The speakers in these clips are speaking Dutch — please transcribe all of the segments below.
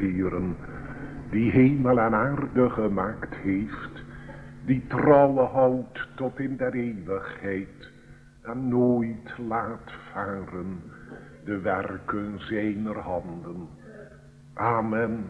Heeren, die hemel en aarde gemaakt heeft, die trouwe houdt tot in der eeuwigheid en nooit laat varen de werken zijner handen. Amen.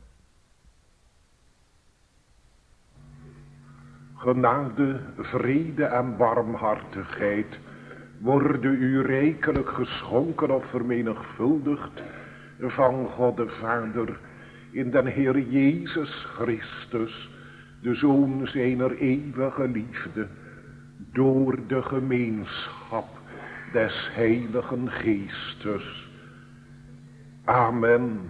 Genade, vrede en barmhartigheid worden u rijkelijk geschonken of vermenigvuldigd van God de Vader in den Heer Jezus Christus, de Zoon zijner eeuwige liefde, door de gemeenschap des Heiligen Geestes. Amen.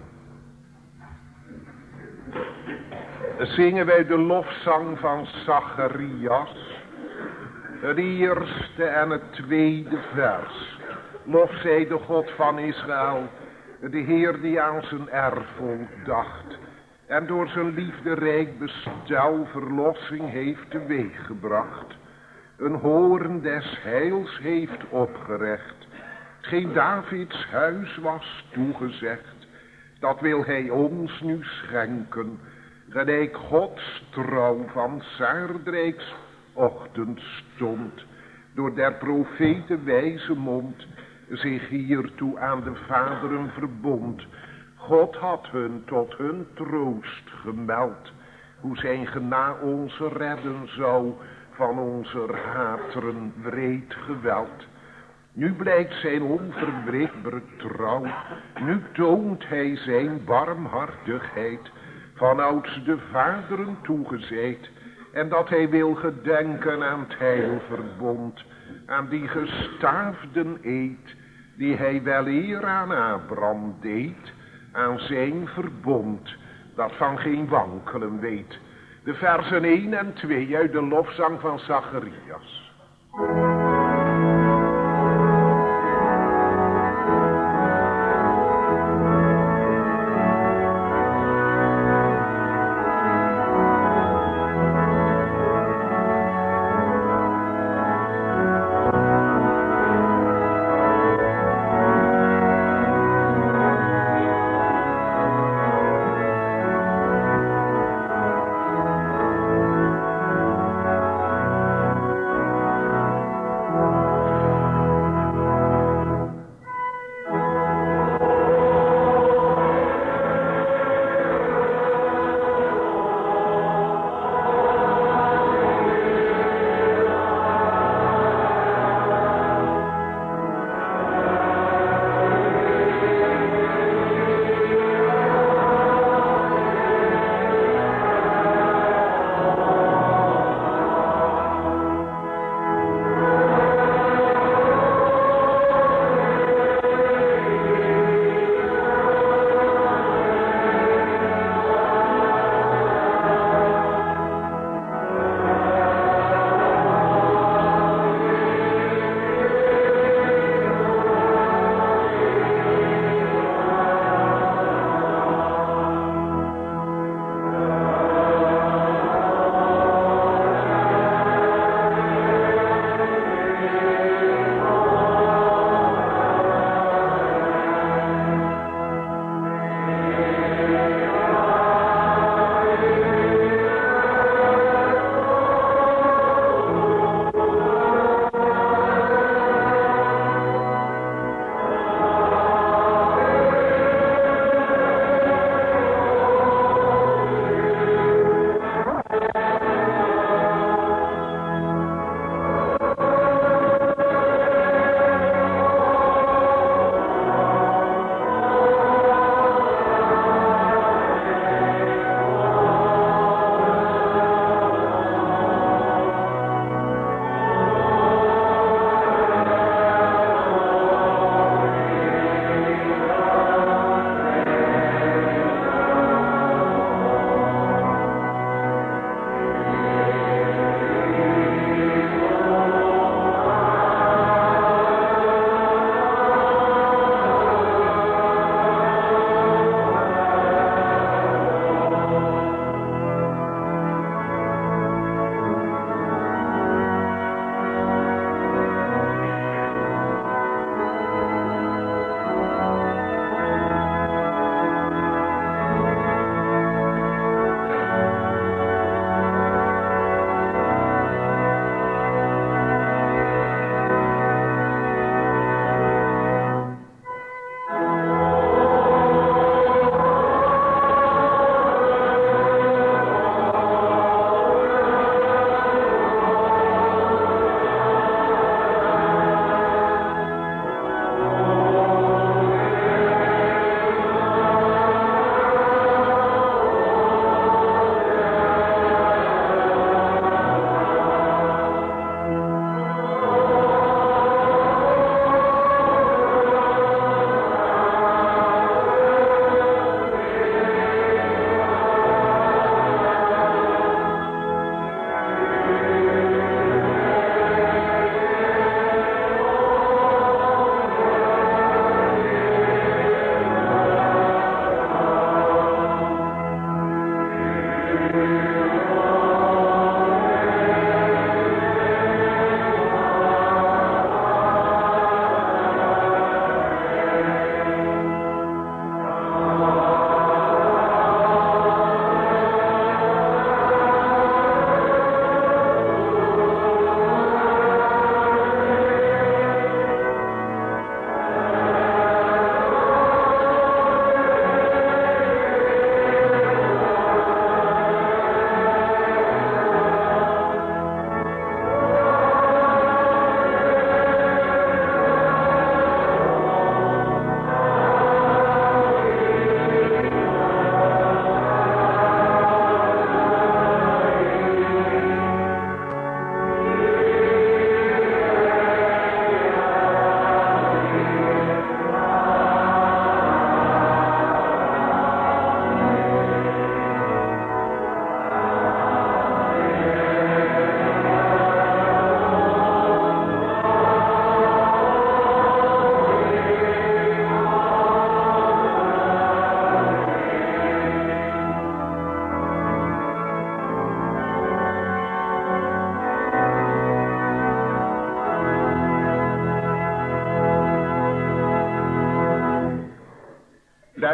Zingen wij de lofzang van Zacharias, het eerste en het tweede vers. Lof zij de God van Israël, de Heer die aan zijn erfvolk dacht en door zijn liefderijk bestel verlossing heeft teweeggebracht. Een hoorn des heils heeft opgerecht, geen Davids huis was toegezegd. Dat wil hij ons nu schenken, gelijk Gods trouw van Saardrijks ochtendstond, door der profeten wijze mond zich hiertoe aan de vaderen verbond. God had hun tot hun troost gemeld, hoe zijn gena ons redden zou van onze hateren wreed geweld. Nu blijkt zijn onverbreekbare trouw, nu toont hij zijn barmhartigheid, vanouds de vaderen toegezeid, en dat hij wil gedenken aan het heilverbond, aan die gestaafden eed, die hij weleer aan Abraham deed, aan zijn verbond, dat van geen wankelen weet. De versen 1 en 2 uit de lofzang van Zacharias.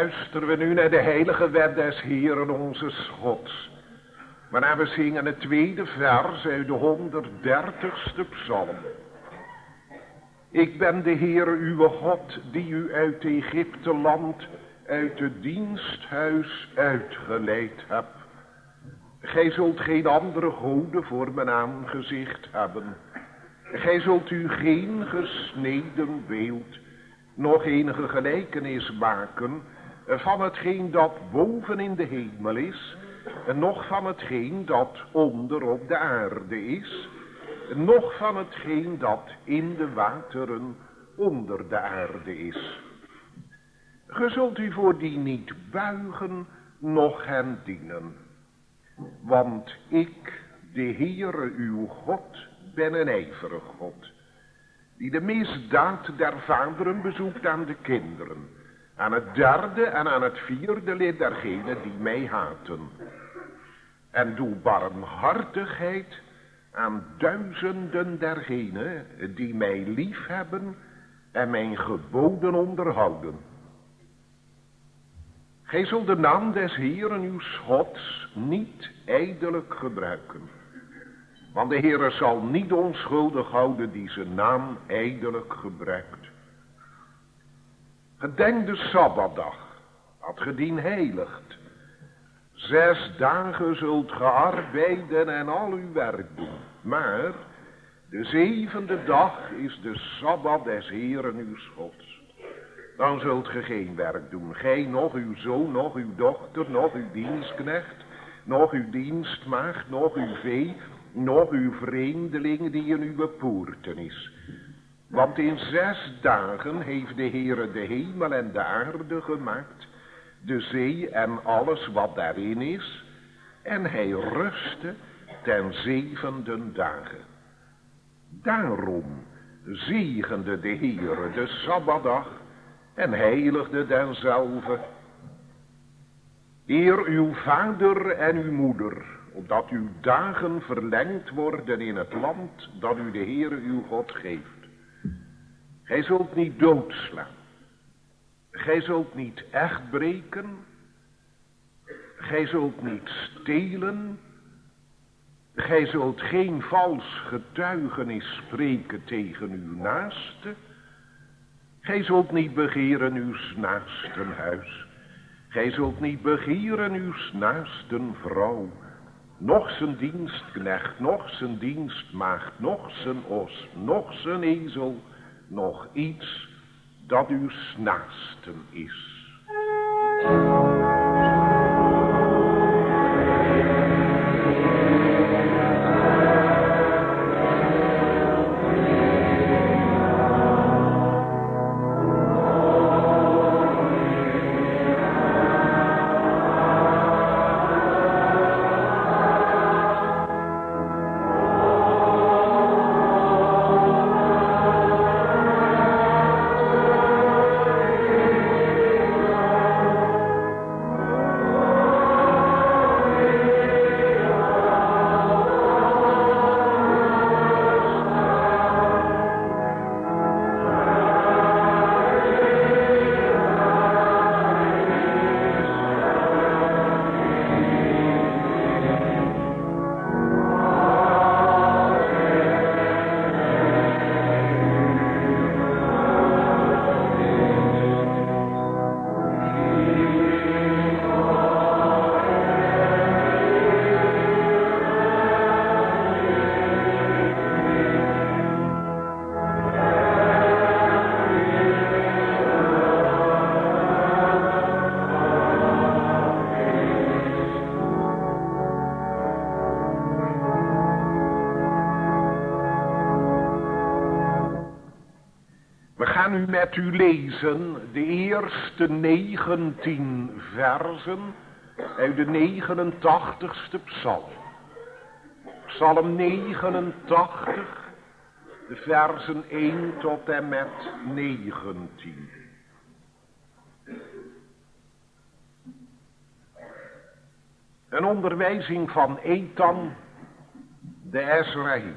luisteren we nu naar de heilige wet des Heeren onze Gods. Waarna we zingen het tweede vers uit de 130ste psalm. Ik ben de Heere uw God, die u uit Egypte land, uit het diensthuis uitgeleid heb. Gij zult geen andere goden voor mijn aangezicht hebben. Gij zult u geen gesneden beeld, nog enige gelijkenis maken van hetgeen dat boven in de hemel is, nog van hetgeen dat onder op de aarde is, nog van hetgeen dat in de wateren onder de aarde is. Ge zult u voor die niet buigen, noch hen dienen. Want ik, de Heere uw God, ben een ijverig God, die de misdaad der vaderen bezoekt aan de kinderen, aan het derde en aan het vierde lid dergenen die mij haten. En doe barmhartigheid aan duizenden dergenen die mij lief hebben en mijn geboden onderhouden. Gij zult de naam des Heeren uw Gods niet ijdelijk gebruiken. Want de Heere zal niet onschuldig houden die zijn naam ijdelijk gebruikt. Gedenk de Sabbatdag, dat ge dien heiligt. 6 dagen zult ge arbeiden en al uw werk doen. Maar de 7e dag is de Sabbat des Heeren uw Gods. Dan zult ge geen werk doen. Gij, nog uw zoon, nog uw dochter, nog uw dienstknecht, nog uw dienstmaagd, nog uw vee, nog uw vreemdeling die in uw poorten is. Want in 6 dagen heeft de Heere de hemel en de aarde gemaakt, de zee en alles wat daarin is, en hij rustte ten 7e dagen. Daarom zegende de Heere de Sabbatdag en heiligde denzelve. Eer uw vader en uw moeder, opdat uw dagen verlengd worden in het land dat u de Heere uw God geeft. Gij zult niet doodslaan. Gij zult niet echt breken. Gij zult niet stelen. Gij zult geen vals getuigenis spreken tegen uw naaste. Gij zult niet begeren uw naasten huis. Gij zult niet begeren uw naasten vrouw. Nog zijn dienstknecht, nog zijn dienstmaagd, nog zijn os, nog zijn ezel, nog iets dat uw naasten is. Nu met u lezen de eerste 19 versen uit de 89ste psalm. Psalm 89, de versen 1 tot en met 19. Een onderwijzing van Ethan, de Ezraïet.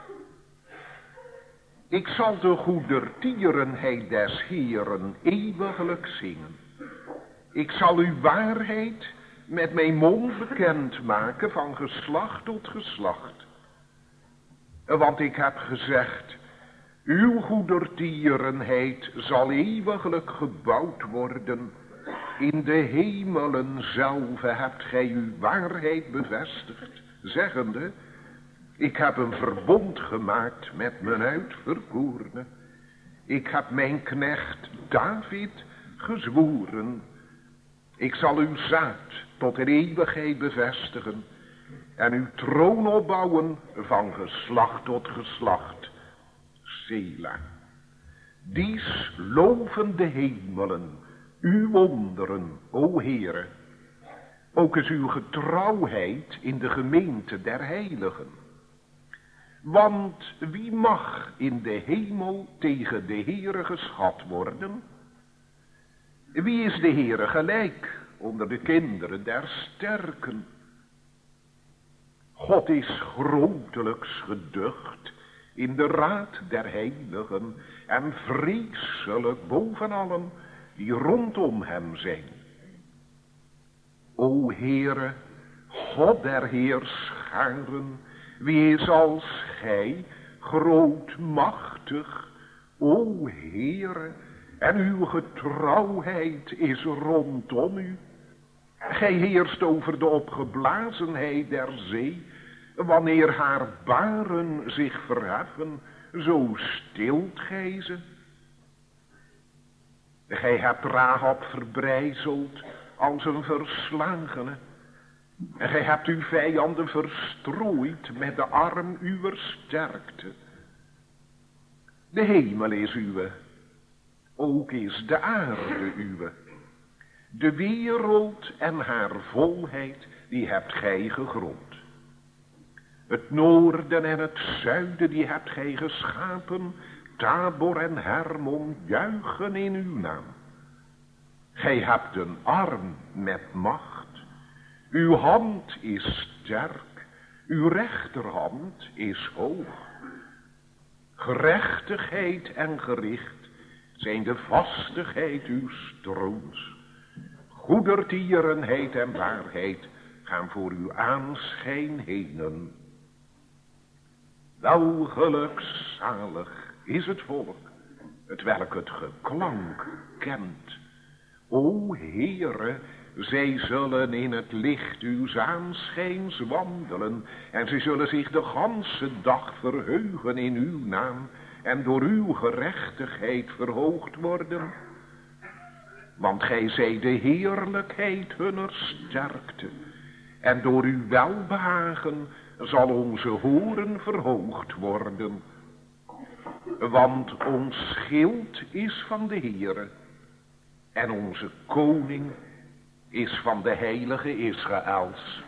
Ik zal de goedertierenheid des Heeren eeuwiglijk zingen. Ik zal uw waarheid met mijn mond bekend maken van geslacht tot geslacht. Want ik heb gezegd, uw goedertierenheid zal eeuwiglijk gebouwd worden. In de hemelen zelf hebt gij uw waarheid bevestigd, zeggende, ik heb een verbond gemaakt met mijn uitverkorene. Ik heb mijn knecht David gezworen. Ik zal uw zaad tot de eeuwigheid bevestigen en uw troon opbouwen van geslacht tot geslacht. Sela. Dies loven de hemelen, uw wonderen, o Heere. Ook is uw getrouwheid in de gemeente der heiligen. Want wie mag in de hemel tegen de Heere geschat worden? Wie is de Heere gelijk onder de kinderen der sterken? God is grotelijks geducht in de raad der heiligen en vreselijk boven allen die rondom hem zijn. O Heere, God der heerscharen, wie is als gij, grootmachtig, o Heere, en uw getrouwheid is rondom u. Gij heerst over de opgeblazenheid der zee, wanneer haar baren zich verheffen, zo stilt gij ze. Gij hebt Rahab verbrijzeld als een verslagene. En gij hebt uw vijanden verstrooid met de arm uwer sterkte. De hemel is uwe, ook is de aarde uwe. De wereld en haar volheid, die hebt gij gegrond. Het noorden en het zuiden, die hebt gij geschapen. Tabor en Hermon juichen in uw naam. Gij hebt een arm met macht. Uw hand is sterk. Uw rechterhand is hoog. Gerechtigheid en gericht zijn de vastigheid uw troons. Goedertierenheid en waarheid gaan voor uw aanschijn henen. Wel gelukzalig is het volk, het welk het geklank kent. O Heere, zij zullen in het licht uws aanschijns wandelen, en zij zullen zich de ganse dag verheugen in uw naam, en door uw gerechtigheid verhoogd worden. Want gij zijt de heerlijkheid hunner sterkte, en door uw welbehagen zal onze horen verhoogd worden. Want ons schild is van de Heere, en onze koning is van de heilige Israëls.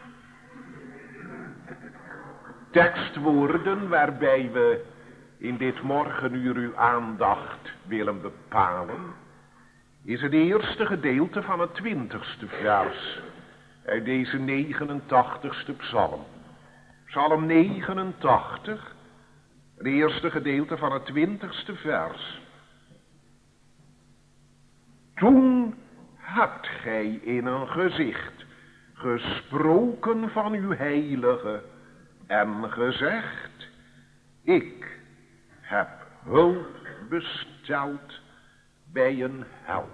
Tekstwoorden waarbij we in dit morgenuur uw aandacht willen bepalen, is het eerste gedeelte van het 20ste vers uit deze 89ste psalm. Psalm 89, het eerste gedeelte van het 20ste vers. Toen hebt gij in een gezicht gesproken van uw heilige en gezegd, ik heb hulp besteld bij een held.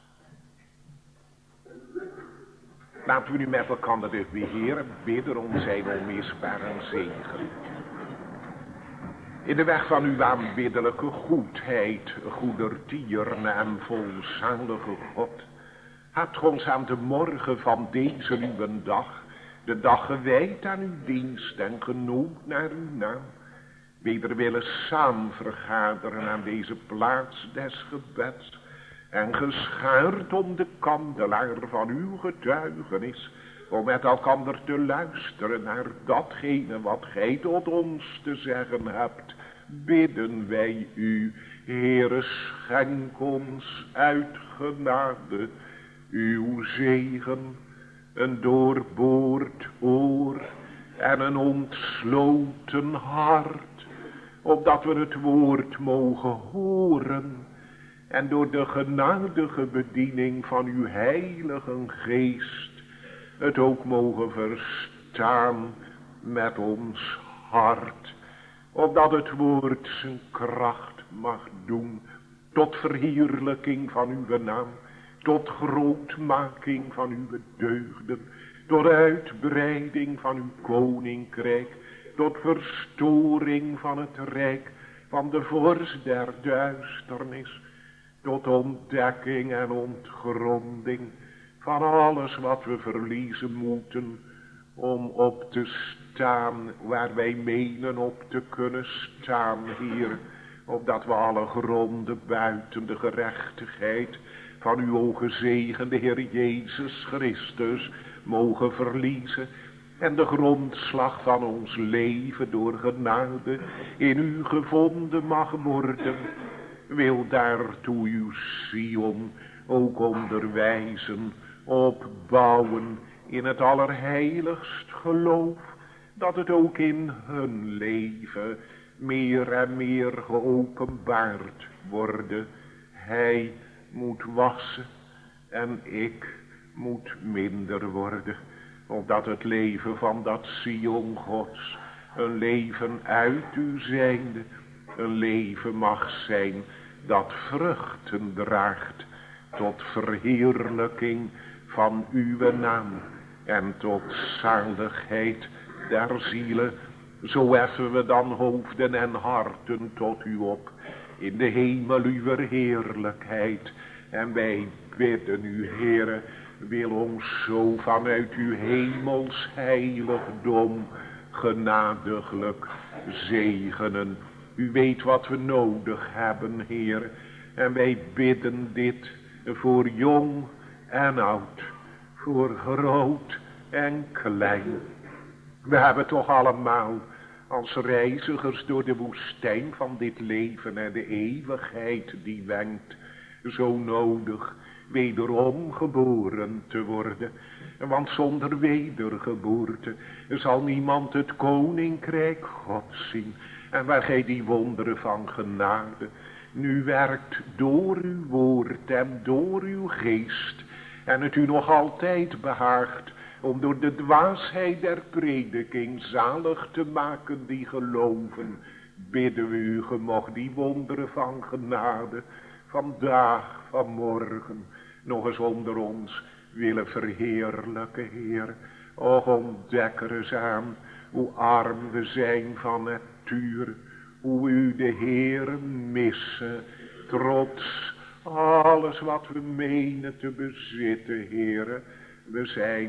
Laten we nu met elkaar de Heer bidden om zijn onmisbare zegen. In de weg van uw aanbiddelijke goedheid, goedertieren en volzalige God, hebt ons aan de morgen van deze uw dag, de dag gewijd aan uw dienst en genoemd naar uw naam, weder willen samen vergaderen aan deze plaats des gebeds, en geschaard om de kandelaar van uw getuigenis, om met elkander te luisteren naar datgene wat gij tot ons te zeggen hebt, bidden wij u, Heere, schenk ons uit genade uw zegen, een doorboord oor en een ontsloten hart, opdat we het woord mogen horen En door de genadige bediening van uw heilige geest het ook mogen verstaan met ons hart. Opdat het woord zijn kracht mag doen tot verheerlijking van uw naam. Tot grootmaking van uw deugden. Tot uitbreiding van uw koninkrijk. Tot verstoring van het rijk van de vorst der duisternis. Tot ontdekking en ontgronding van alles wat we verliezen moeten. Om op te staan waar wij menen op te kunnen staan, Heer. Opdat we alle gronden buiten de gerechtigheid van uw gezegende Heer Jezus Christus mogen verliezen. En de grondslag van ons leven door genade in u gevonden mag worden. Wil daartoe uw Sion ook onderwijzen, opbouwen in het allerheiligst geloof. Dat het ook in hun leven meer en meer geopenbaard worden. Hij moet wassen en ik moet minder worden. Opdat het leven van dat Sion Gods een leven uit u zijnde, een leven mag zijn dat vruchten draagt tot verheerlijking van uw naam en tot zaligheid der zielen. Zo heffen we dan hoofden en harten tot u op in de hemel uw heerlijkheid. En wij bidden u, Heere, wil ons zo vanuit uw hemels heiligdom genadiglijk zegenen. U weet wat we nodig hebben, Heer. En wij bidden dit voor jong en oud, voor groot en klein. We hebben toch allemaal als reizigers door de woestijn van dit leven en de eeuwigheid die wenkt, zo nodig wederom geboren te worden. Want zonder wedergeboorte zal niemand het koninkrijk Gods zien. En waar gij die wonderen van genade nu werkt door uw woord en door uw geest, en het u nog altijd behaagt om door de dwaasheid der prediking zalig te maken die geloven, bidden we u, ge mocht die wonderen van genade vandaag, vanmorgen nog eens onder ons willen verheerlijken, Heer. Och, ontdek er eens aan hoe arm we zijn van natuur, hoe u de Heer missen, trots alles wat we menen te bezitten, Heer. We zijn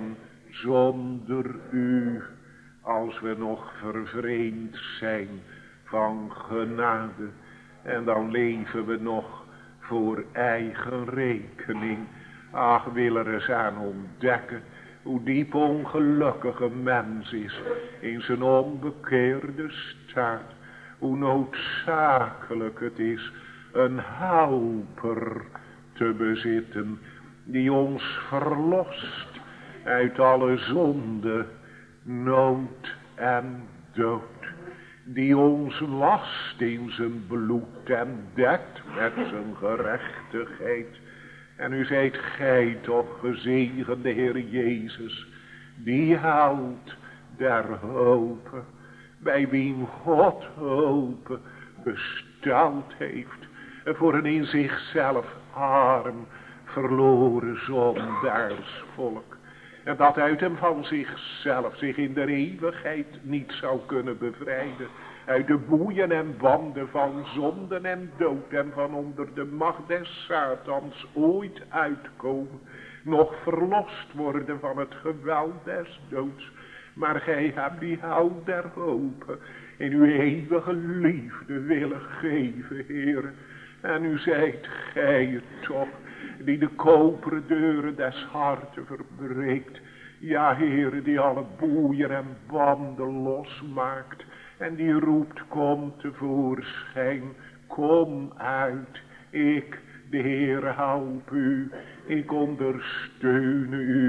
zonder u, als we nog vervreemd zijn van genade. En dan leven we nog voor eigen rekening. Ach, wil er eens aan ontdekken hoe diep ongelukkige mens is in zijn onbekeerde staat. Hoe noodzakelijk het is een helper te bezitten die ons verlost uit alle zonde, nood en dood. Die ons wast in zijn bloed en dekt met zijn gerechtigheid. En u zijt gij toch gezegende Heer Jezus, die held der hoop, bij wien God hoop besteld heeft voor een in zichzelf arm, verloren zondaarsvolk. En dat uit hem van zichzelf zich in de eeuwigheid niet zou kunnen bevrijden. Uit de boeien en banden van zonden en dood en van onder de macht des Satans ooit uitkomen. Nog verlost worden van het geweld des doods. Maar gij hebt die hel der hoop in uw eeuwige liefde willen geven, Heer. En u zijt gij toch die de koperen deuren des harten verbreekt. Ja, Heer, die alle boeien en banden losmaakt. En die roept, kom tevoorschijn, kom uit. Ik, de Heer, help u. Ik ondersteun u.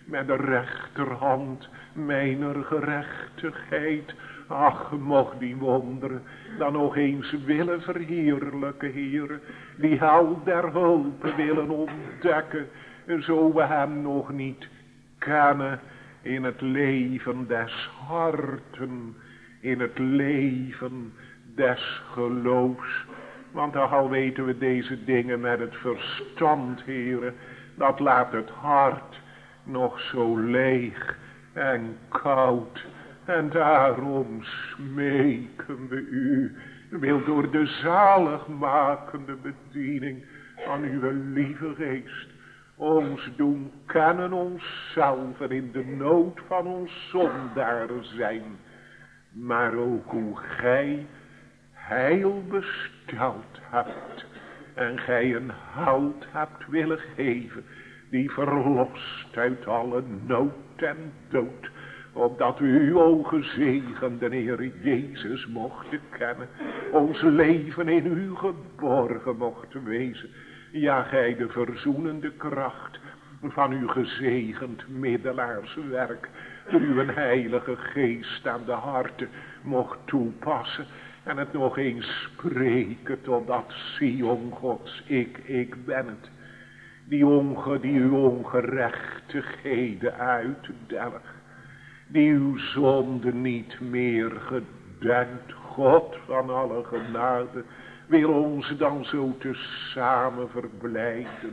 met de rechterhand mijner gerechtigheid. Ach, mocht die wonderen dan nog eens willen verheerlijken, Heere, die hel der hulp willen ontdekken, zo we hem nog niet kennen in het leven des harten, in het leven des geloofs. Want al weten we deze dingen met het verstand, Heere, dat laat het hart nog zo leeg en koud. En daarom smeken we u, wil door de zaligmakende bediening van uw lieve geest ons doen kennen onszelf en in de nood van ons zondaar zijn. Maar ook hoe gij heil besteld hebt en gij een hout hebt willen geven die verlost uit alle nood en dood, opdat we uw gezegende Heer Jezus mochten kennen, ons leven in u geborgen mochten wezen. Ja, gij de verzoenende kracht van uw gezegend middelaarswerk door uw heilige geest aan de harten mocht toepassen en het nog eens spreken totdat Sion Gods, ik ben het, die uw ongerechtigheden uitdelgt, die uw zonde niet meer gedenkt. God van alle genade wil ons dan zo tezamen verblijden,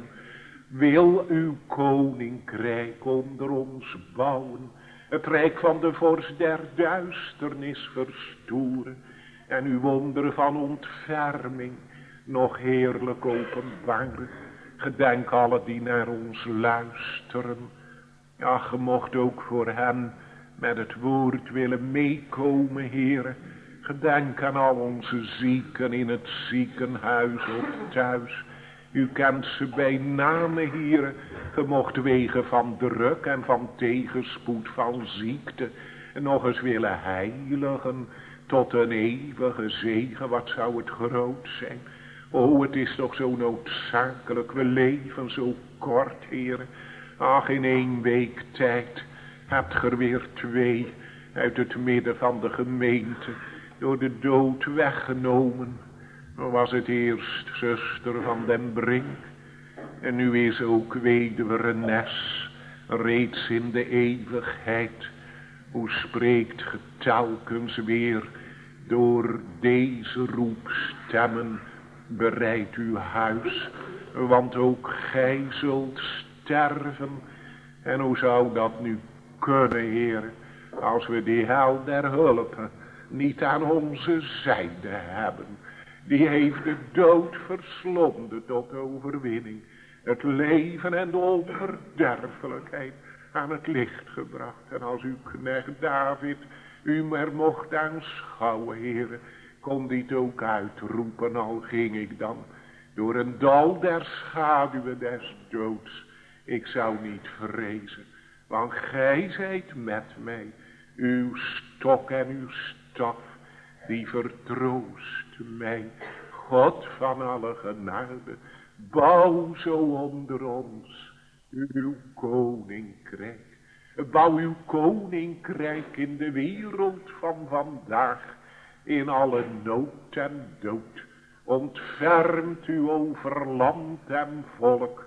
wil uw koninkrijk onder ons bouwen, het rijk van de vorst der duisternis verstoren en uw wonderen van ontferming nog heerlijk openbaren. Gedenk alle die naar ons luisteren. Ja, ge mocht ook voor hen met het woord willen meekomen, Heere. Gedenk aan al onze zieken in het ziekenhuis of thuis. U kent ze bij name, Heere. Ge mocht wegen van druk en van tegenspoed van ziekte en nog eens willen heiligen tot een eeuwige zegen. Wat zou het groot zijn. O, het is toch zo noodzakelijk. We leven zo kort, Heere. Ach, in 1 week tijd hebt ge er weer 2 uit het midden van de gemeente door de dood weggenomen. Was het eerst zuster van den Brink en nu is ook weduwe Renes reeds in de eeuwigheid. Hoe spreekt ge telkens weer door deze roepstemmen: bereid uw huis, want ook gij zult sterven. En hoe zou dat nu kunnen, Heer, als we die hel der hulp niet aan onze zijde hebben? Die heeft de dood verslonden tot overwinning, het leven en de onverderfelijkheid aan het licht gebracht. En als uw knecht David u er mocht aanschouwen, Heere, kon dit ook uitroepen, al ging ik dan door een dal der schaduwen des doods. Ik zou niet vrezen, want gij zijt met mij. Uw stok en uw staf, die vertroost mij. God van alle genade, bouw zo onder ons uw koninkrijk. Bouw uw koninkrijk in de wereld van vandaag, in alle nood en dood. Ontfermt u over land en volk,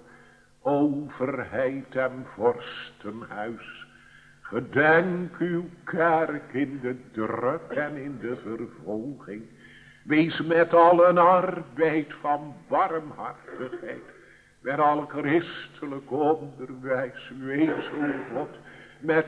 overheid en vorstenhuis. Gedenk uw kerk in de druk en in de vervolging. Wees met al een arbeid van barmhartigheid, met al christelijk onderwijs. Wees, o God, met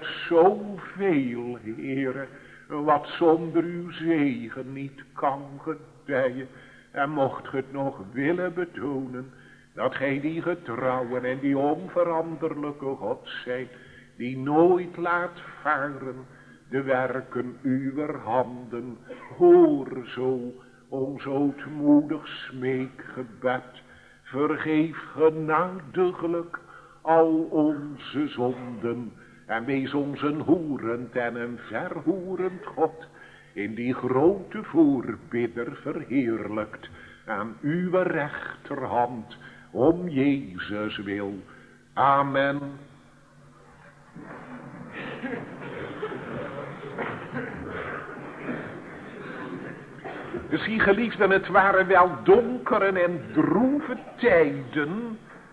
zoveel, Heere, wat zonder uw zegen niet kan gedijen. En mocht ge het nog willen betonen, dat gij die getrouwen en die onveranderlijke God zijt, die nooit laat varen de werken uwer handen. Hoor zo ons ootmoedig smeekgebed. Vergeef genadiglijk al onze zonden en wees ons een hoerend en een verhoerend God, in die grote voorbidder verheerlijkt aan uw rechterhand, om Jezus wil. Amen. Zie geliefden, het waren wel donkere en droeve tijden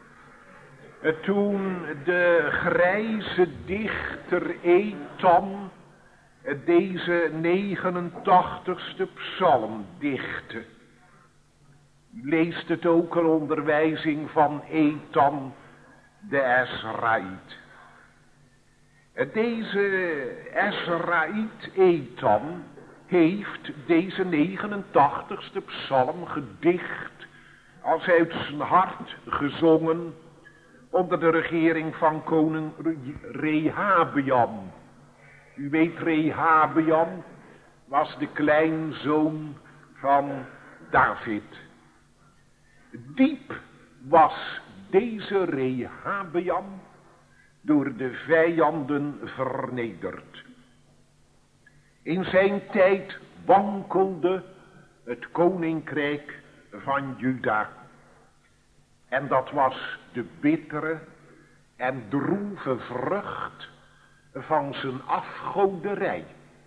toen de grijze dichter Ethan deze 89ste psalm dichtte. U leest het ook een onderwijzing van Ethan de Ezraïet. Deze Ezraïet Ethan heeft deze 89ste psalm gedicht als uit zijn hart gezongen onder de regering van koning Rehabeam. U weet, Rehabeam was de kleinzoon van David. Diep was deze Rehabeam door de vijanden vernederd. In zijn tijd wankelde het koninkrijk van Juda. En dat was de bittere en droeve vrucht van zijn afgoderij.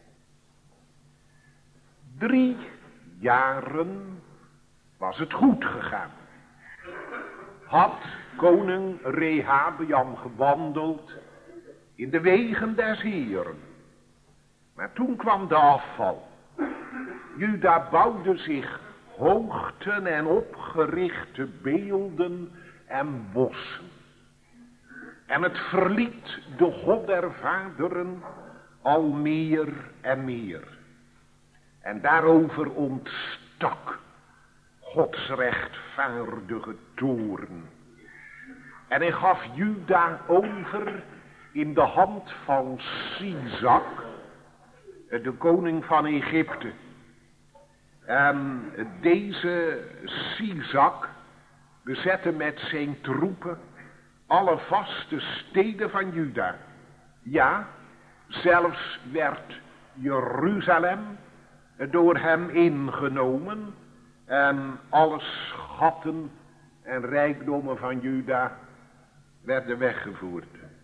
3 jaren was het goed gegaan. Had koning Rehabeam gewandeld in de wegen des Heeren. Maar toen kwam de afval. Juda bouwde zich hoogten en opgerichte beelden en bossen. En het verliet de God der vaderen al meer en meer. En daarover ontstak Gods rechtvaardige toorn. En hij gaf Juda over in de hand van Sisak, de koning van Egypte. En deze Sisak bezette met zijn troepen alle vaste steden van Juda. Ja, zelfs werd Jeruzalem door hem ingenomen en alle schatten en rijkdommen van Juda werden weggevoerd.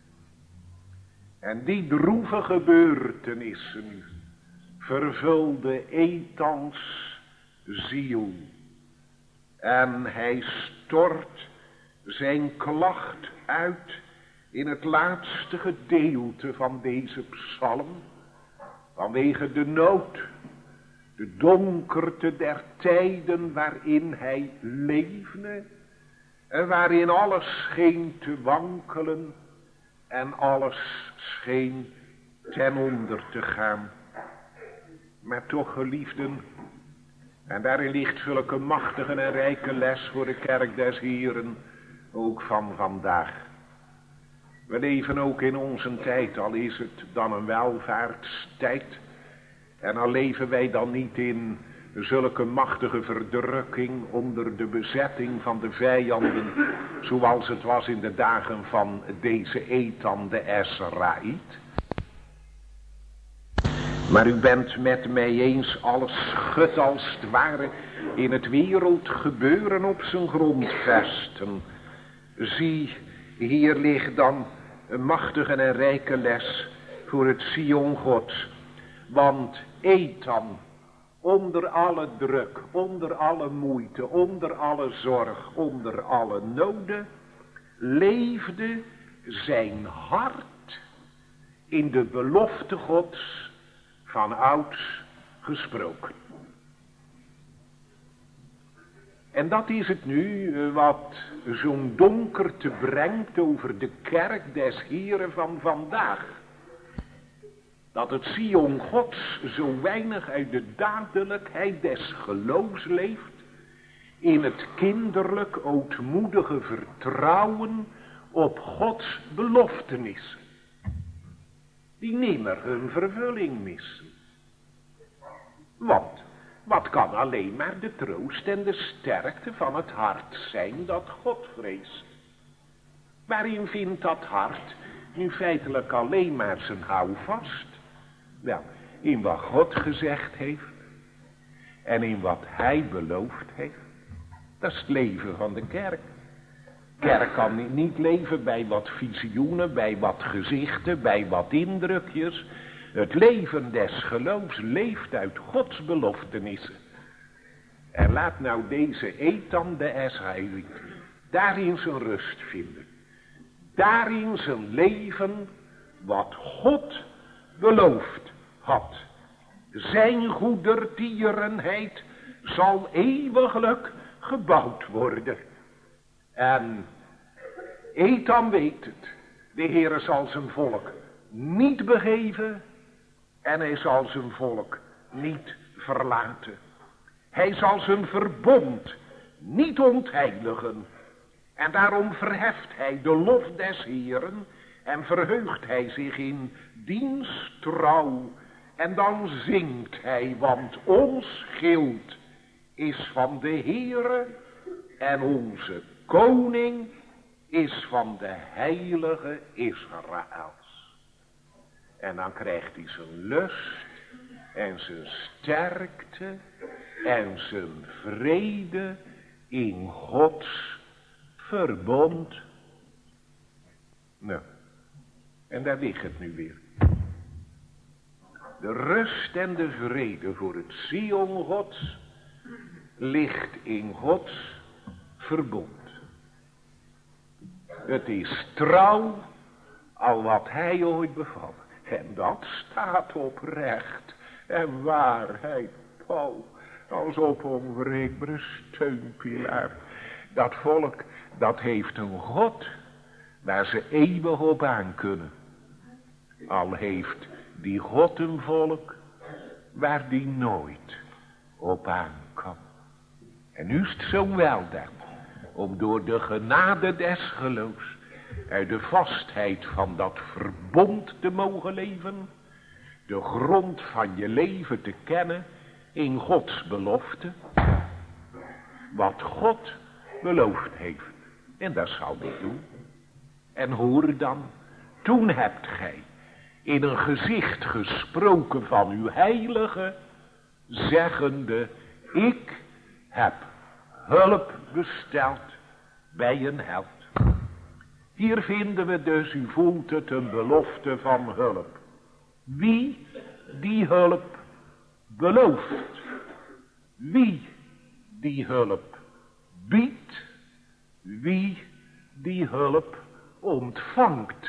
En die droeve gebeurtenissen vervulde Ethans ziel. En hij stort zijn klacht uit in het laatste gedeelte van deze psalm. Vanwege de nood, de donkerte der tijden waarin hij leefde. En waarin alles scheen te wankelen en alles scheen ten onder te gaan. Maar toch, geliefden, en daarin ligt zulke machtige en rijke les voor de kerk des Heeren, ook van vandaag. We leven ook in onze tijd, al is het dan een welvaartstijd. En al leven wij dan niet in zulke machtige verdrukking onder de bezetting van de vijanden, zoals het was in de dagen van deze Ethan de Ezraïet. Maar u bent met mij eens, alles schudt als het ware in het wereldgebeuren op zijn grondvesten. Zie, hier ligt dan een machtige en rijke les voor het Sion Gods. Want Ethan, onder alle druk, onder alle moeite, onder alle zorg, onder alle noden, leefde zijn hart in de belofte Gods van ouds gesproken. En dat is het nu wat zo'n donkerte brengt over de kerk des Heeren van vandaag. Dat het Sion Gods zo weinig uit de dadelijkheid des geloofs leeft, in het kinderlijk ootmoedige vertrouwen op Gods beloftenissen, die nimmer hun vervulling missen. Want wat kan alleen maar de troost en de sterkte van het hart zijn dat God vreest? Waarin vindt dat hart nu feitelijk alleen maar zijn houvast? Wel, in wat God gezegd heeft en in wat hij beloofd heeft. Dat is het leven van de kerk. Kerk kan niet leven bij wat visioenen, bij wat gezichten, bij wat indrukjes. Het leven des geloofs leeft uit Gods beloftenissen. En laat nou deze Ethan de Israëliet daarin zijn rust vinden. Daarin zijn leven wat God beloofd had. Zijn goedertierenheid zal eeuwiglijk gebouwd worden. En Ethan weet het. De Heere zal zijn volk niet begeven en hij zal zijn volk niet verlaten. Hij zal zijn verbond niet ontheiligen. En daarom verheft hij de lof des Heeren en verheugt hij zich in diens trouw. En dan zingt hij, want ons gild is van de Heere en onze koning is van de heilige Israëls. En dan krijgt hij zijn lust en zijn sterkte en zijn vrede in Gods verbond. Nou, en daar ligt het nu weer. De rust en de vrede voor het Sion Gods ligt in Gods verbond. Het is trouw al wat hij ooit beval. En dat staat oprecht en waarheid, Paul, als op onwrikbare steunpilaar. Dat volk, dat heeft een God waar ze eeuwig op aan kunnen. Al heeft die God een volk waar die nooit op aan kan. En nu is het zo wel dan, om door de genade des geloofs uit de vastheid van dat verbond te mogen leven, de grond van je leven te kennen in Gods belofte, wat God beloofd heeft. En dat zal hij doen. En hoor dan, toen hebt gij in een gezicht gesproken van uw heilige, zeggende, ik heb hulp besteld bij een held. Hier vinden we dus, u voelt het, een belofte van hulp. Wie die hulp belooft, wie die hulp biedt, wie die hulp ontvangt.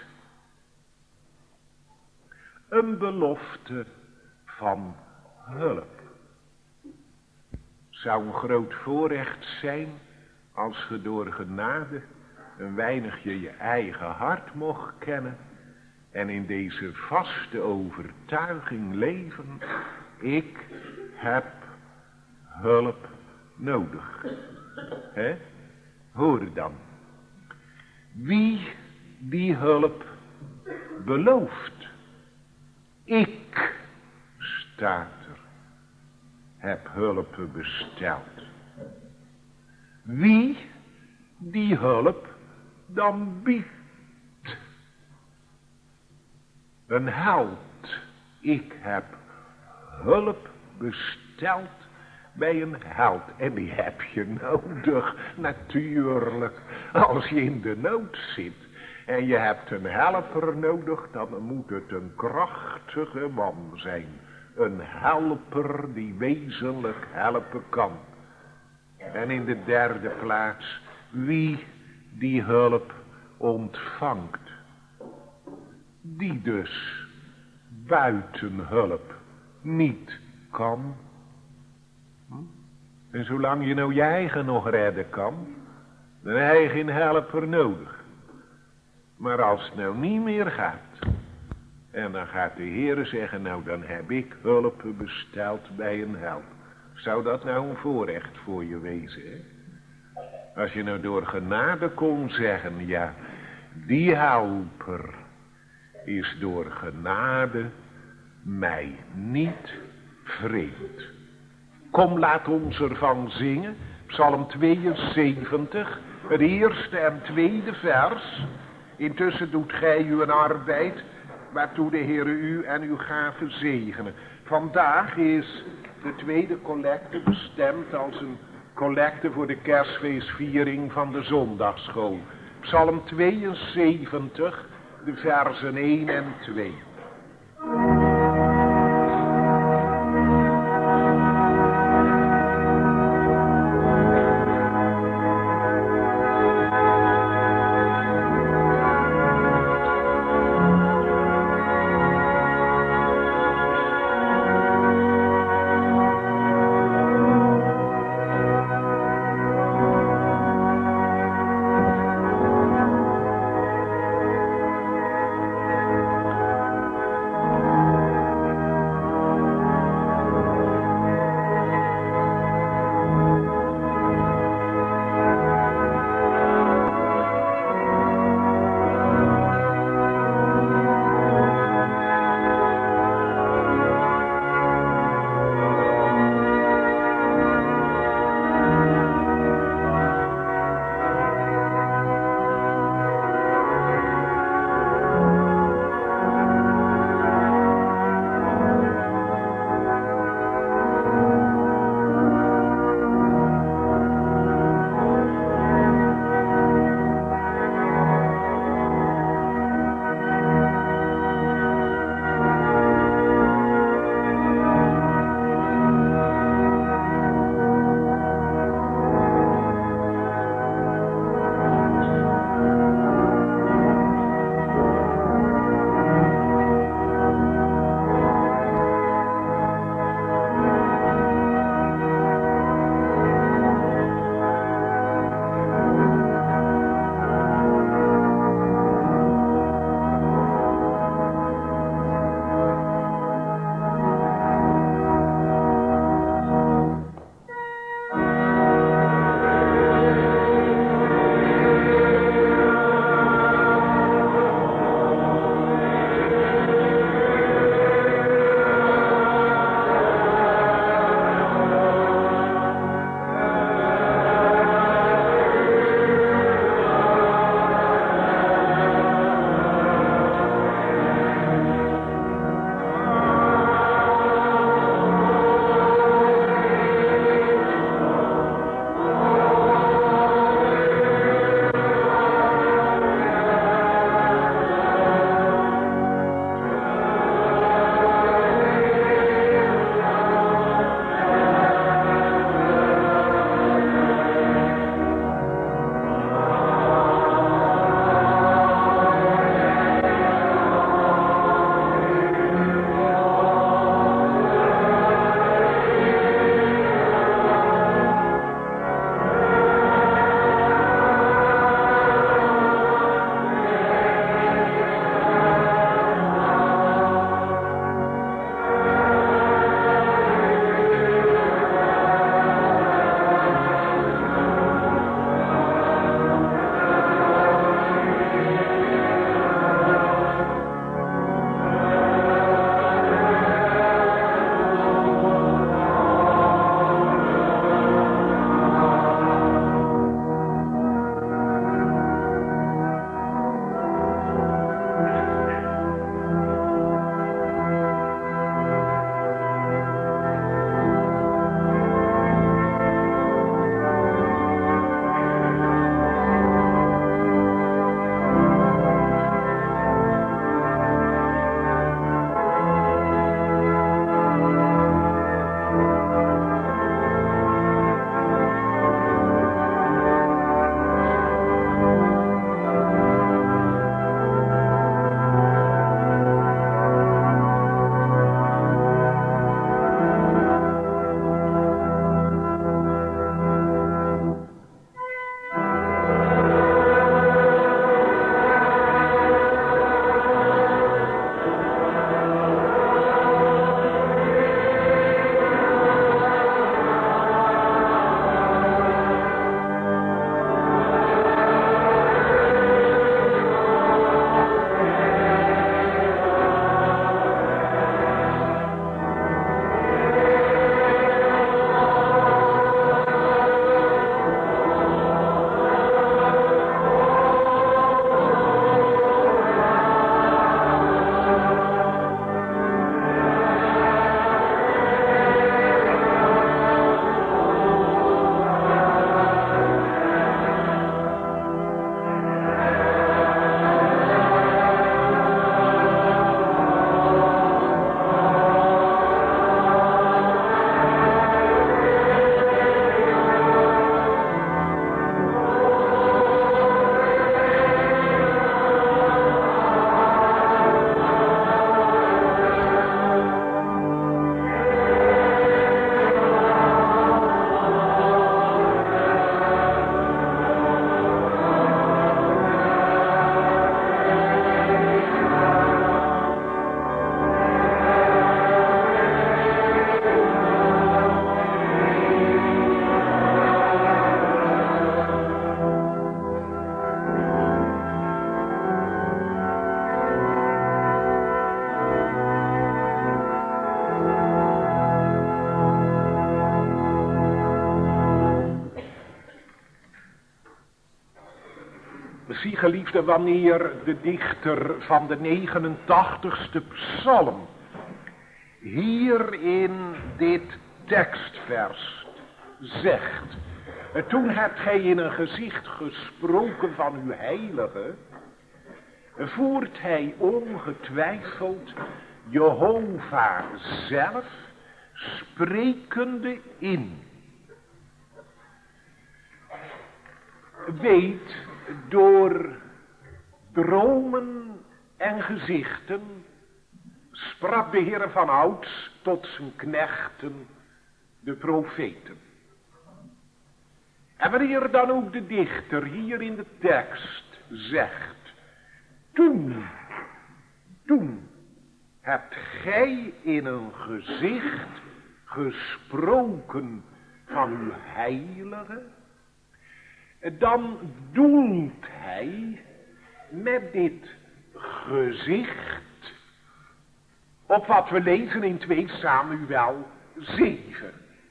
Een belofte van hulp. Zou een groot voorrecht zijn als je door genade een weinigje je eigen hart mocht kennen en in deze vaste overtuiging leven, ik heb hulp nodig. Hè? Hoor dan. Wie die hulp belooft, ik, staat er, heb hulp besteld. Wie die hulp dan biedt. Een held, ik heb hulp besteld bij een held. En die heb je nodig, natuurlijk, als je in de nood zit. En je hebt een helper nodig, dan moet het een krachtige man zijn. Een helper die wezenlijk helpen kan. En in de derde plaats, wie die hulp ontvangt. Die dus buiten hulp niet kan. En zolang je nou je eigen nog redden kan, dan heb je geen helper nodig. Maar als het nou niet meer gaat, en dan gaat de Heere zeggen, nou dan heb ik hulp besteld bij een held. Zou dat nou een voorrecht voor je wezen, hè? Als je nou door genade kon zeggen, ja, die helper is door genade mij niet vreemd. Kom, laat ons ervan zingen, Psalm 72, het eerste en tweede vers. Intussen doet gij uw arbeid, waartoe de Heere u en uw gaven zegenen. Vandaag is de tweede collecte bestemd als een collecte voor de kerstfeestviering van de zondagsschool. Psalm 72, de versen 1 en 2. Zie, geliefde, wanneer de dichter van de 89ste psalm hier in dit tekstvers zegt: toen hebt gij in een gezicht gesproken van uw heilige, voert hij ongetwijfeld Jehovah zelf sprekende in. Weet, door dromen en gezichten sprak de Heer van ouds tot zijn knechten, de profeten. En wanneer dan ook de dichter hier in de tekst zegt: toen hebt gij in een gezicht gesproken van uw heilige, dan doelt hij met dit gezicht op wat we lezen in 2 Samuel 7.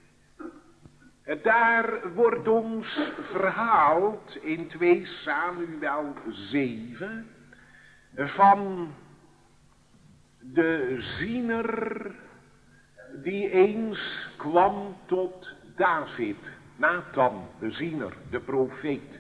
Daar wordt ons verhaald in 2 Samuel 7 van de ziener die eens kwam tot David. Nathan, de ziener, de profeet.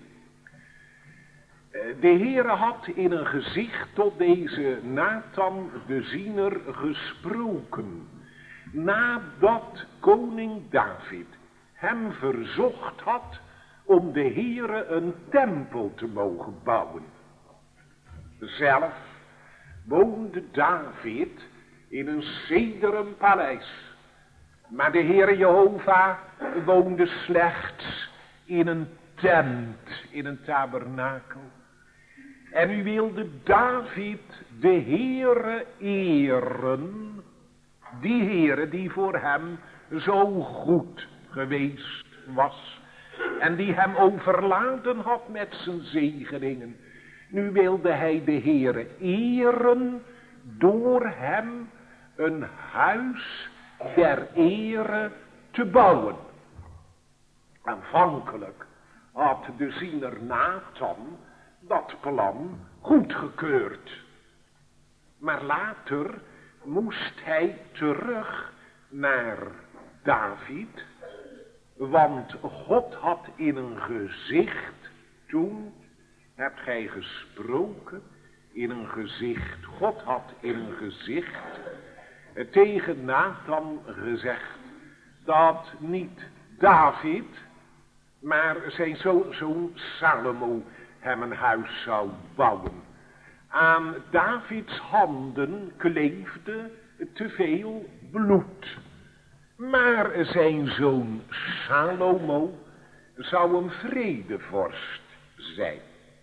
De Heere had in een gezicht tot deze Nathan, de ziener, gesproken, nadat koning David hem verzocht had om de Heere een tempel te mogen bouwen. Zelf woonde David in een zederen paleis, maar de Heere Jehovah woonde slechts in een tent, in een tabernakel. En nu wilde David de Heere eren, die Heere die voor hem zo goed geweest was en die hem overladen had met zijn zegeningen. Nu wilde hij de Heere eren door hem een huis der ere te bouwen. Aanvankelijk had de ziener Nathan dat plan goedgekeurd. Maar later moest hij terug naar David, want God had in een gezicht, toen hebt gij gesproken in een gezicht, God had in een gezicht tegen Nathan gezegd dat niet David, maar zijn zoon Salomo hem een huis zou bouwen. Aan Davids handen kleefde te veel bloed, maar zijn zoon Salomo zou een vredevorst zijn.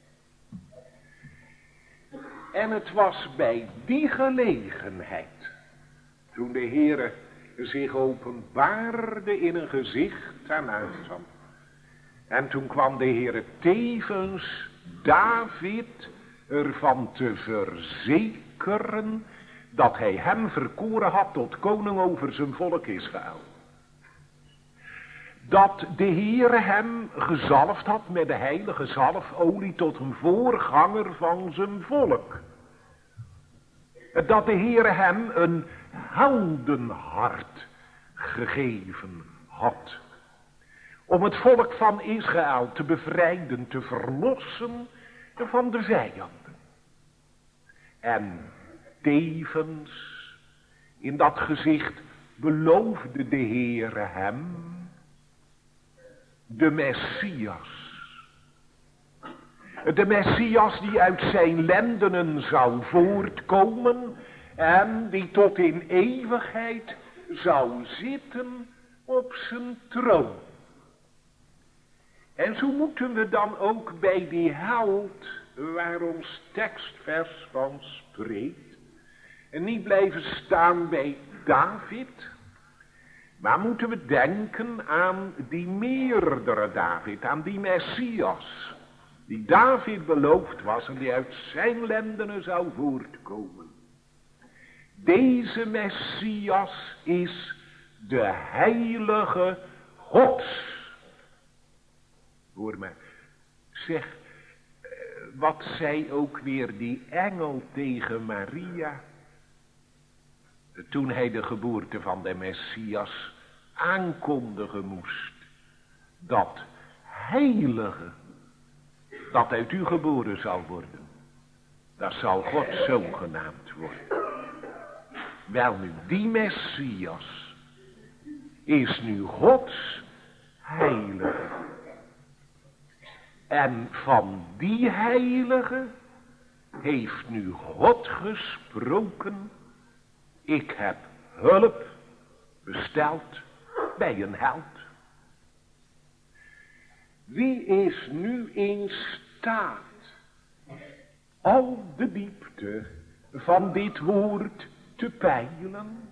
En het was bij die gelegenheid, toen de Heere zich openbaarde in een gezicht aan Nathan, en toen kwam de Heere tevens David ervan te verzekeren dat hij hem verkoren had tot koning over zijn volk Israël. Dat de Heere hem gezalfd had met de heilige zalfolie tot een voorganger van zijn volk. Dat de Heere hem een heldenhart gegeven had. Om het volk van Israël te bevrijden, te verlossen van de vijanden. En tevens in dat gezicht beloofde de Heere hem de Messias. De Messias die uit zijn lendenen zou voortkomen en die tot in eeuwigheid zou zitten op zijn troon. En zo moeten we dan ook bij die held waar ons tekstvers van spreekt en niet blijven staan bij David, maar moeten we denken aan die meerdere David, aan die Messias, die David beloofd was en die uit zijn lendenen zou voortkomen. Deze Messias is de heilige Gods. Hoor mij, zeg, Wat zei ook weer die engel tegen Maria? Toen hij de geboorte van de Messias aankondigen moest. Dat heilige, dat uit u geboren zal worden. Dat zal Gods zoon genaamd worden. Wel nu, die Messias is nu Gods heilige. En van die heilige heeft nu God gesproken. Ik heb hulp besteld bij een held. Wie is nu in staat al de diepte van dit woord te peilen?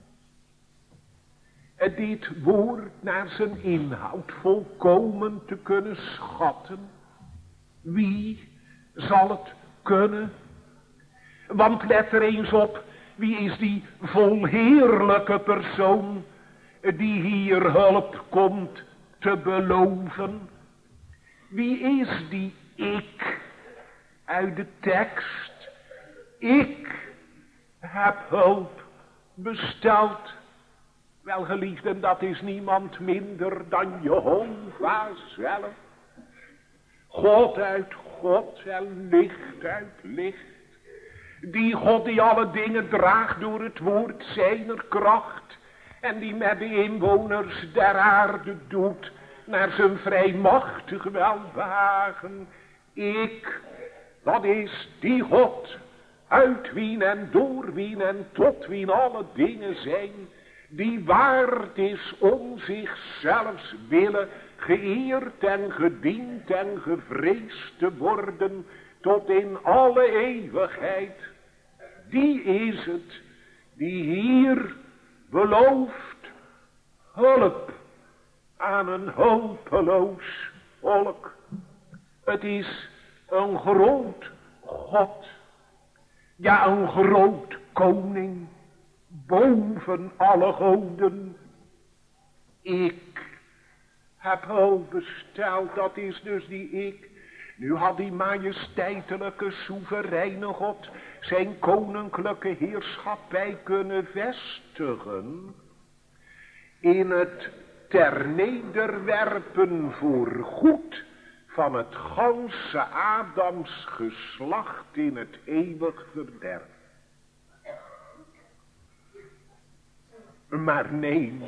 En dit woord naar zijn inhoud volkomen te kunnen schatten? Wie zal het kunnen? Want let er eens op, wie is die volheerlijke persoon die hier hulp komt te beloven? Wie is die ik uit de tekst? Ik heb hulp besteld. Wel geliefden, dat is niemand minder dan Jehovah zelf. God uit God en licht uit licht. Die God die alle dingen draagt door het woord zijner kracht. En die met de inwoners der aarde doet naar zijn vrijmachtig welbehagen. Ik, dat is die God, uit wien en door wien en tot wien alle dingen zijn, die waard is om zichzelfs willen geëerd en gediend en gevreesd te worden tot in alle eeuwigheid. Die is het die hier belooft hulp aan een hulpeloos volk. Het is een groot God, ja een groot koning, boven alle goden. Ik heb hulp besteld, dat is dus die ik. Nu had die majesteitelijke soevereine God zijn koninklijke heerschappij kunnen vestigen in het ternederwerpen voor goed van het ganse Adams geslacht in het eeuwig verderf. Maar nee,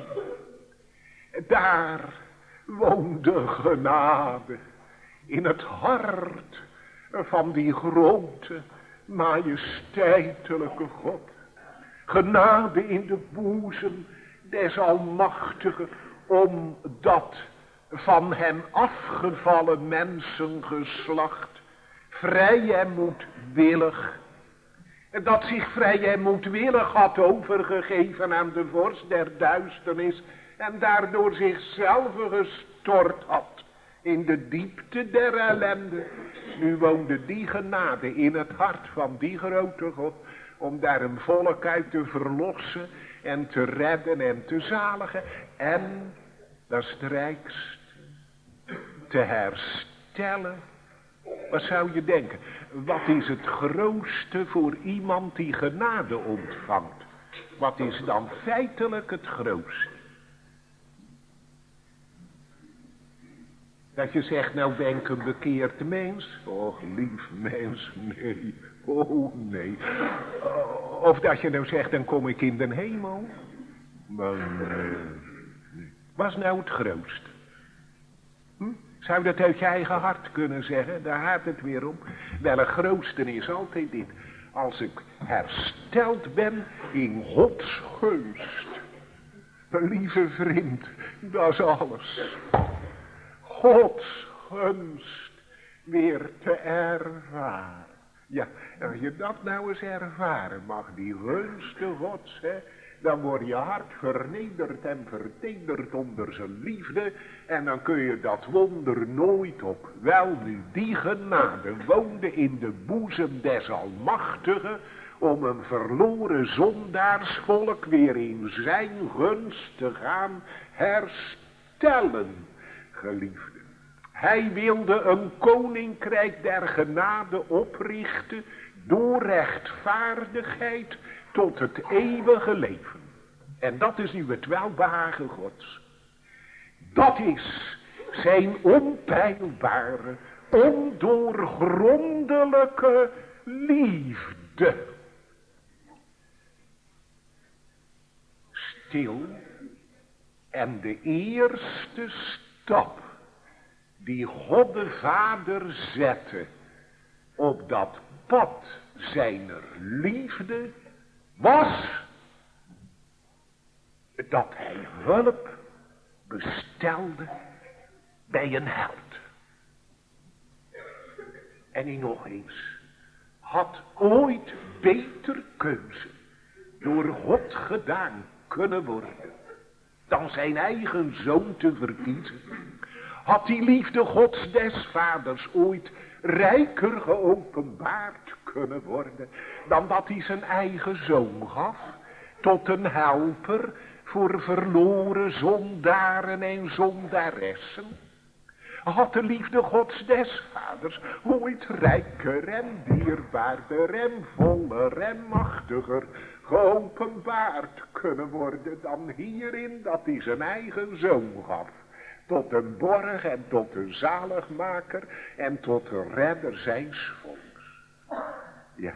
daar woonde genade in het hart van die grote, majesteitelijke God. Genade in de boezem des Almachtigen, om dat van hem afgevallen mensengeslacht vrij en moedwillig, dat zich vrij en moedwillig had overgegeven aan de vorst der duisternis en daardoor zichzelf gestort had in de diepte der ellende. Nu woonde die genade in het hart van die grote God, om daar een volk uit te verlossen en te redden en te zaligen. En, dat is het rijkst, te herstellen. Wat zou je denken? Wat is het grootste voor iemand die genade ontvangt? Wat is dan feitelijk het grootste? Dat je zegt, nou ben ik een bekeerd mens. Och, lief mens, nee. Oh, nee. Of dat je nou zegt, dan kom ik in de hemel. Maar nee. Wat is nou het grootste? Zou je dat uit je eigen hart kunnen zeggen? Daar gaat het weer om. Wel, het grootste is altijd dit. Als ik hersteld ben in Gods gunst. Lieve vriend, dat is alles. Gods gunst weer te ervaren. Ja, als je dat nou eens ervaren mag, die gunste Gods, hè, dan wordt je hart vernederd en vertederd onder zijn liefde, en dan kun je dat wonder nooit op. Wel nu, die genade woonde in de boezem des Almachtigen, om een verloren zondaarsvolk weer in zijn gunst te gaan herstellen. Geliefden, Hij wilde een koninkrijk der genade oprichten door rechtvaardigheid tot het eeuwige leven. En dat is nu het welbehagen Gods. Dat is zijn onpeilbare, ondoorgrondelijke liefde. Stil. En de eerste stap die God de Vader zette op dat pad zijner liefde was dat hij hulp bestelde bij een held. En hij nog eens had ooit beter keuze door God gedaan kunnen worden dan zijn eigen zoon te verkiezen. Had die liefde Gods des vaders ooit rijker geopenbaard kunnen worden dan dat hij zijn eigen zoon gaf tot een helper voor verloren zondaren en zondaressen? Had de liefde Gods des vaders ooit rijker en dierbaarder en voller en machtiger geopenbaard kunnen worden dan hierin dat hij zijn eigen zoon gaf tot een borg en tot een zaligmaker en tot een redder zijns volks? Ja.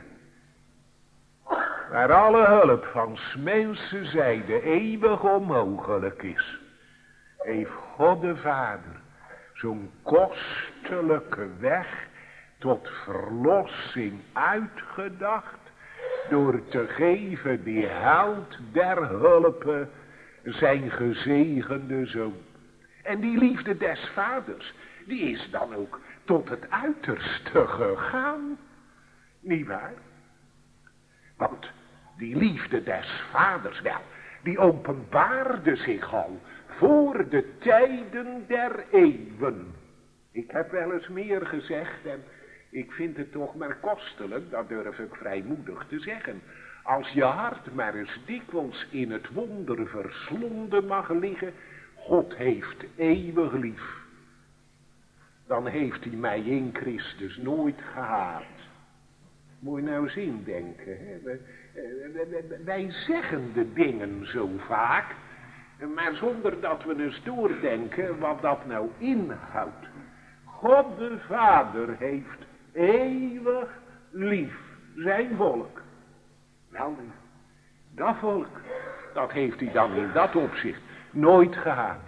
Waar alle hulp van 's mensen zijde eeuwig onmogelijk is, heeft God de Vader zo'n kostelijke weg tot verlossing uitgedacht door te geven die held der hulpe zijn gezegende zoon. En die liefde des vaders, die is dan ook tot het uiterste gegaan. Niet waar? Want die liefde des vaders, wel, die openbaarde zich al voor de tijden der eeuwen. Ik heb wel eens meer gezegd en ik vind het toch maar kostelijk, dat durf ik vrijmoedig te zeggen. Als je hart maar eens dikwijls in het wonder verslonden mag liggen, God heeft eeuwig lief. Dan heeft hij mij in Christus nooit gehaat. Moet je nou eens indenken. Hè? Wij zeggen de dingen zo vaak, maar zonder dat we eens doordenken wat dat nou inhoudt. God de Vader heeft eeuwig lief zijn volk. Wel, dat volk, dat heeft hij dan in dat opzicht nooit gehaat.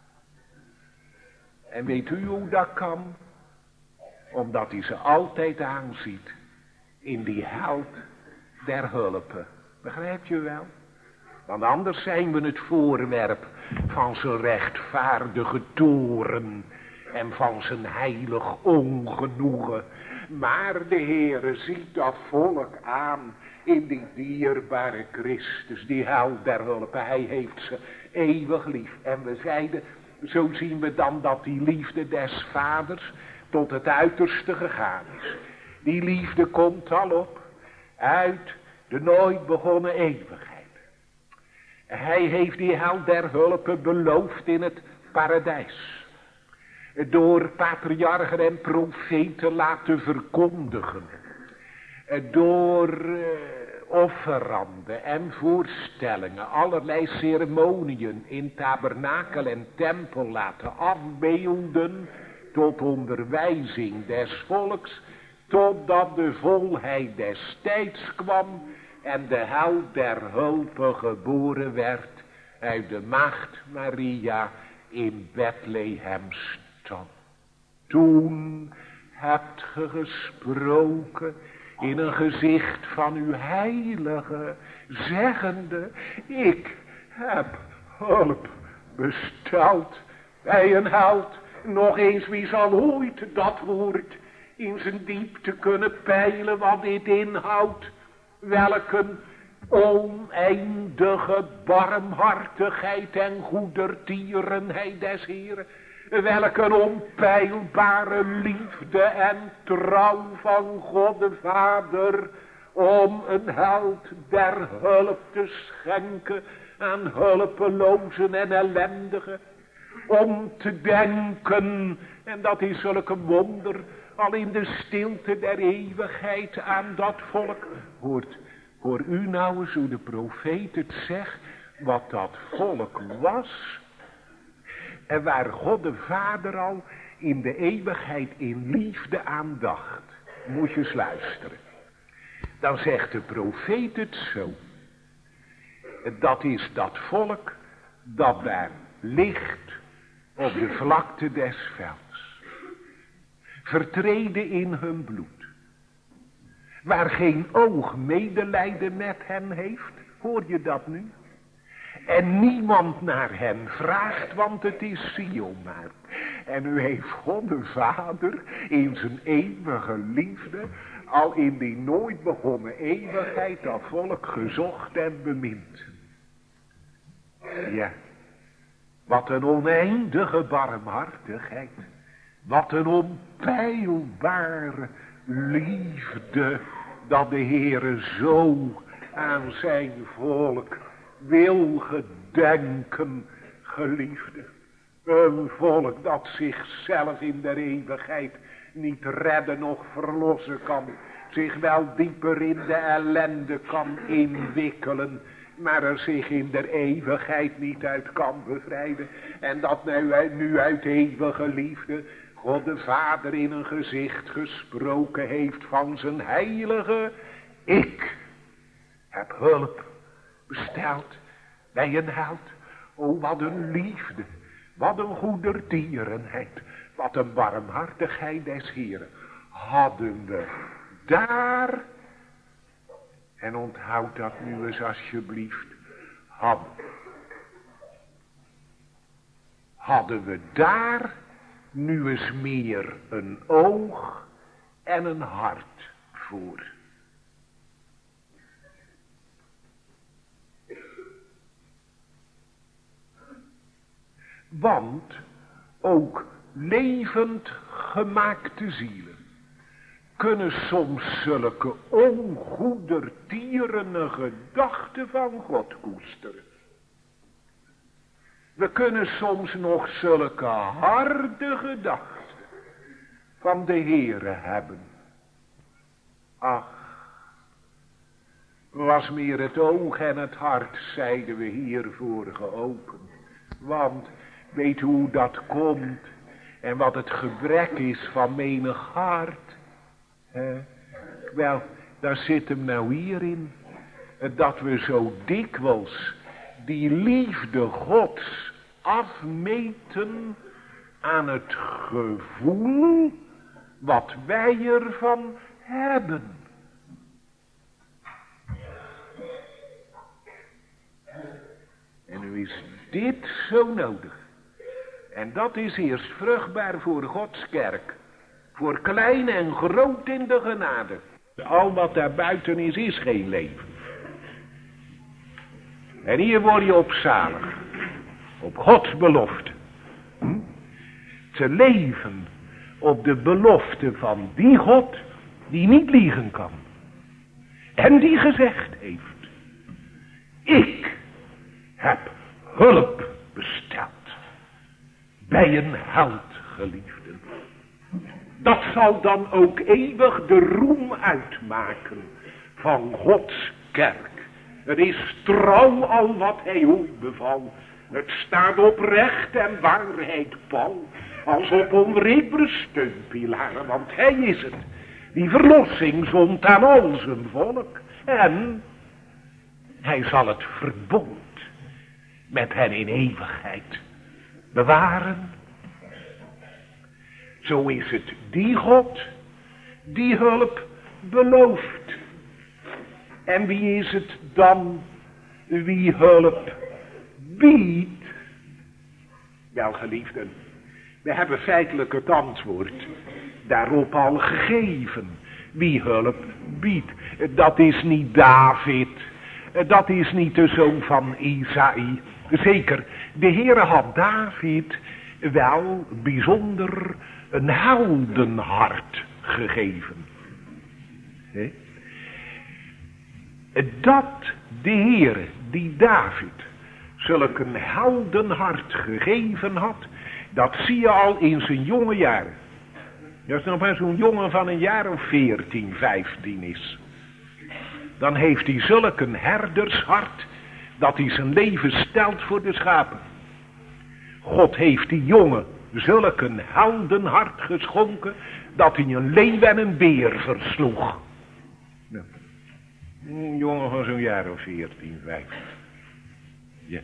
En weet u hoe dat kan? Omdat hij ze altijd aanziet in die held der hulpe. Begrijp je wel? Want anders zijn we het voorwerp van zijn rechtvaardige toren en van zijn heilig ongenoegen. Maar de Heere ziet dat volk aan in die dierbare Christus, die held der hulpe. Hij heeft ze eeuwig lief. En we zeiden, zo zien we dan dat die liefde des vaders tot het uiterste gegaan is. Die liefde komt al op uit de nooit begonnen eeuwigheid. Hij heeft die held der hulpe beloofd in het paradijs. Door patriarchen en profeten laten verkondigen. Door offeranden en voorstellingen, allerlei ceremoniën in tabernakel en tempel laten afbeelden tot onderwijzing des volks, totdat de volheid des tijds kwam en de held der hulpe geboren werd uit de maagd Maria in Bethlehem stad. Toen hebt ge gesproken in een gezicht van uw heilige, zeggende, ik heb hulp besteld bij een held. Nog eens, wie zal ooit dat woord in zijn diepte kunnen peilen wat dit inhoudt? Welke oneindige barmhartigheid en goedertierenheid des Heeren. Welke onpeilbare liefde en trouw van God de Vader om een held der hulp te schenken aan hulpelozen en ellendigen. om te denken, en dat is zulk een wonder, al in de stilte der eeuwigheid aan dat volk. Hoor u nou eens hoe de profeet het zegt, wat dat volk was. En waar God de Vader al in de eeuwigheid in liefde aandacht. Moet je eens luisteren. Dan zegt de profeet het zo. Dat is dat volk dat daar ligt op de vlakte des velds. Vertreden in hun bloed. Waar geen oog medelijden met hen heeft. Hoor je dat nu? En niemand naar hen vraagt, want het is Sion maar. En u heeft God de Vader in zijn eeuwige liefde, al in die nooit begonnen eeuwigheid, dat volk gezocht en bemind. Ja, wat een oneindige barmhartigheid. Wat een onpeilbare liefde, dat de Heere zo aan zijn volk wil gedenken, geliefde. Een volk dat zichzelf in de eeuwigheid niet redden noch verlossen kan. Zich wel dieper in de ellende kan inwikkelen. Maar er zich in de eeuwigheid niet uit kan bevrijden. En dat nu uit eeuwige liefde God de Vader in een gezicht gesproken heeft van zijn heilige. Ik heb hulp besteld bij een held. O, wat een liefde, wat een goedertierenheid, wat een barmhartigheid des Heeren. Hadden we daar, en onthoud dat nu eens alsjeblieft, hadden we daar nu eens meer een oog en een hart voor. Want ook levend gemaakte zielen kunnen soms zulke ongoedertierende gedachten van God koesteren. We kunnen soms nog zulke harde gedachten van de Heere hebben. Ach, was meer het oog en het hart, zeiden we hiervoor, geopend. Want weet hoe dat komt en wat het gebrek is van menig hart. Wel, daar zit hem nou hierin. Dat we zo dikwijls die liefde Gods afmeten aan het gevoel wat wij ervan hebben. En nu is dit zo nodig. En dat is eerst vruchtbaar voor Gods kerk. Voor klein en groot in de genade. Al wat daar buiten is, is geen leven. En hier word je op zalig. Op Gods belofte. Te leven op de belofte van die God die niet liegen kan. En die gezegd heeft. Ik heb hulp besteld. Bij een held, geliefden. Dat zal dan ook eeuwig de roem uitmaken van Gods kerk. Het is trouw al wat hij ooit beval. Het staat op recht en waarheid pal. Als op onwrikbare steunpilaren, want hij is het. Die verlossing zond aan al zijn volk. En hij zal het verbond met hen in eeuwigheid bewaren. Zo is het die God die hulp belooft. En wie is het dan wie hulp biedt? Wel, geliefden, we hebben feitelijk het antwoord daarop al gegeven. Wie hulp biedt, dat is niet David, dat is niet de zoon van Isaïe. Zeker, de Heere had David wel bijzonder een heldenhart gegeven. Dat de Heere, die David zulk een heldenhart gegeven had, dat zie je al in zijn jonge jaren. Als nog maar zo'n jongen van een jaar of 14, 15 is, dan heeft hij zulk een herdershart, dat hij zijn leven stelt voor de schapen. God heeft die jongen zulk een heldenhart geschonken, dat hij een leeuw en een beer versloeg. Ja. Een jongen van zo'n jaar of 14, 15. Ja.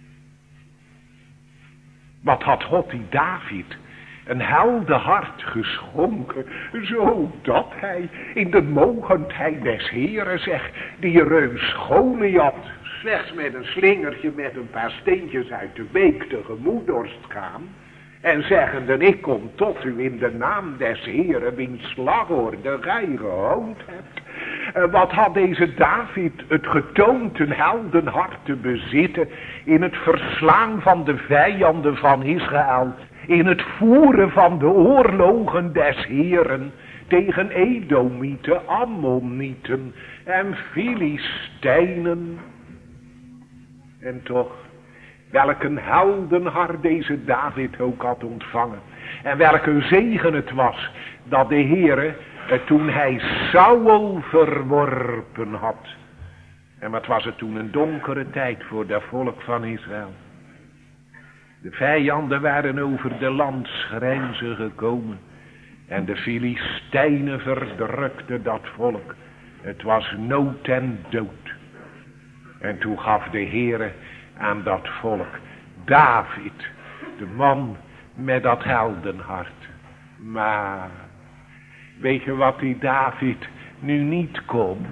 Wat had God die David een heldenhart geschonken, zodat hij in de mogendheid des Heren zegt, die reus Goliat slechts met een slingertje met een paar steentjes uit de beek tegemoet dorst gaan, en zeggende, ik kom tot u in de naam des Heren, wiens slagorde gij gehoond hebt. Wat had deze David het getoond een heldenhart te bezitten in het verslaan van de vijanden van Israël, in het voeren van de oorlogen des Heren tegen Edomieten, Ammonieten en Filistijnen. En toch, welk een heldenhart deze David ook had ontvangen. En welke zegen het was dat de Heere, toen hij Saul verworpen had. En wat was het toen een donkere tijd voor dat volk van Israël. De vijanden waren over de landsgrenzen gekomen. En de Filistijnen verdrukten dat volk. Het was nood en dood. En toen gaf de Heere aan dat volk David, de man met dat heldenhart. Maar weet je wat die David nu niet kon?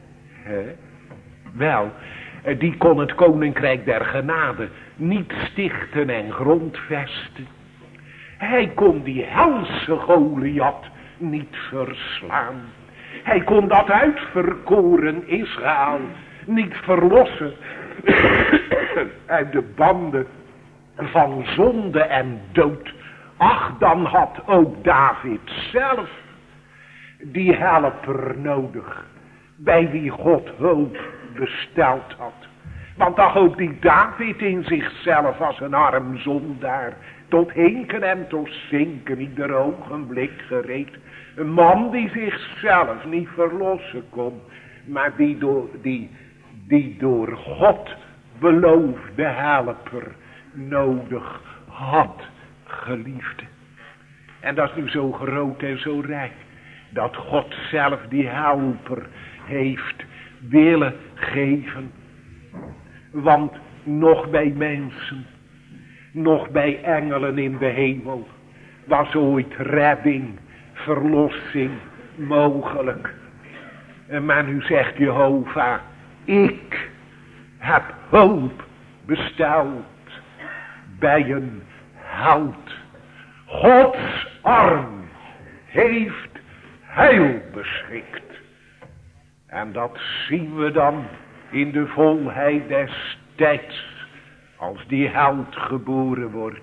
Wel, die kon het koninkrijk der genade niet stichten en grondvesten. Hij kon die helse Goliat niet verslaan. Hij kon dat uitverkoren Israël niet verlossen uit de banden van zonde en dood. Ach, dan had ook David zelf die helper nodig, bij wie God hulp besteld had. Want ach, ook die David in zichzelf als een arm zondaar, tot hinken en tot zinken ieder ogenblik gereed. Een man die zichzelf niet verlossen kon, maar die door God beloofde helper nodig had, geliefde. En dat is nu zo groot en zo rijk, dat God zelf die helper heeft willen geven. Want nog bij mensen, nog bij engelen in de hemel, was ooit redding, verlossing mogelijk. Maar nu zegt Jehovah, ik heb hulp besteld bij een held. Gods arm heeft heil beschikt. En dat zien we dan in de volheid des tijds, als die held geboren wordt.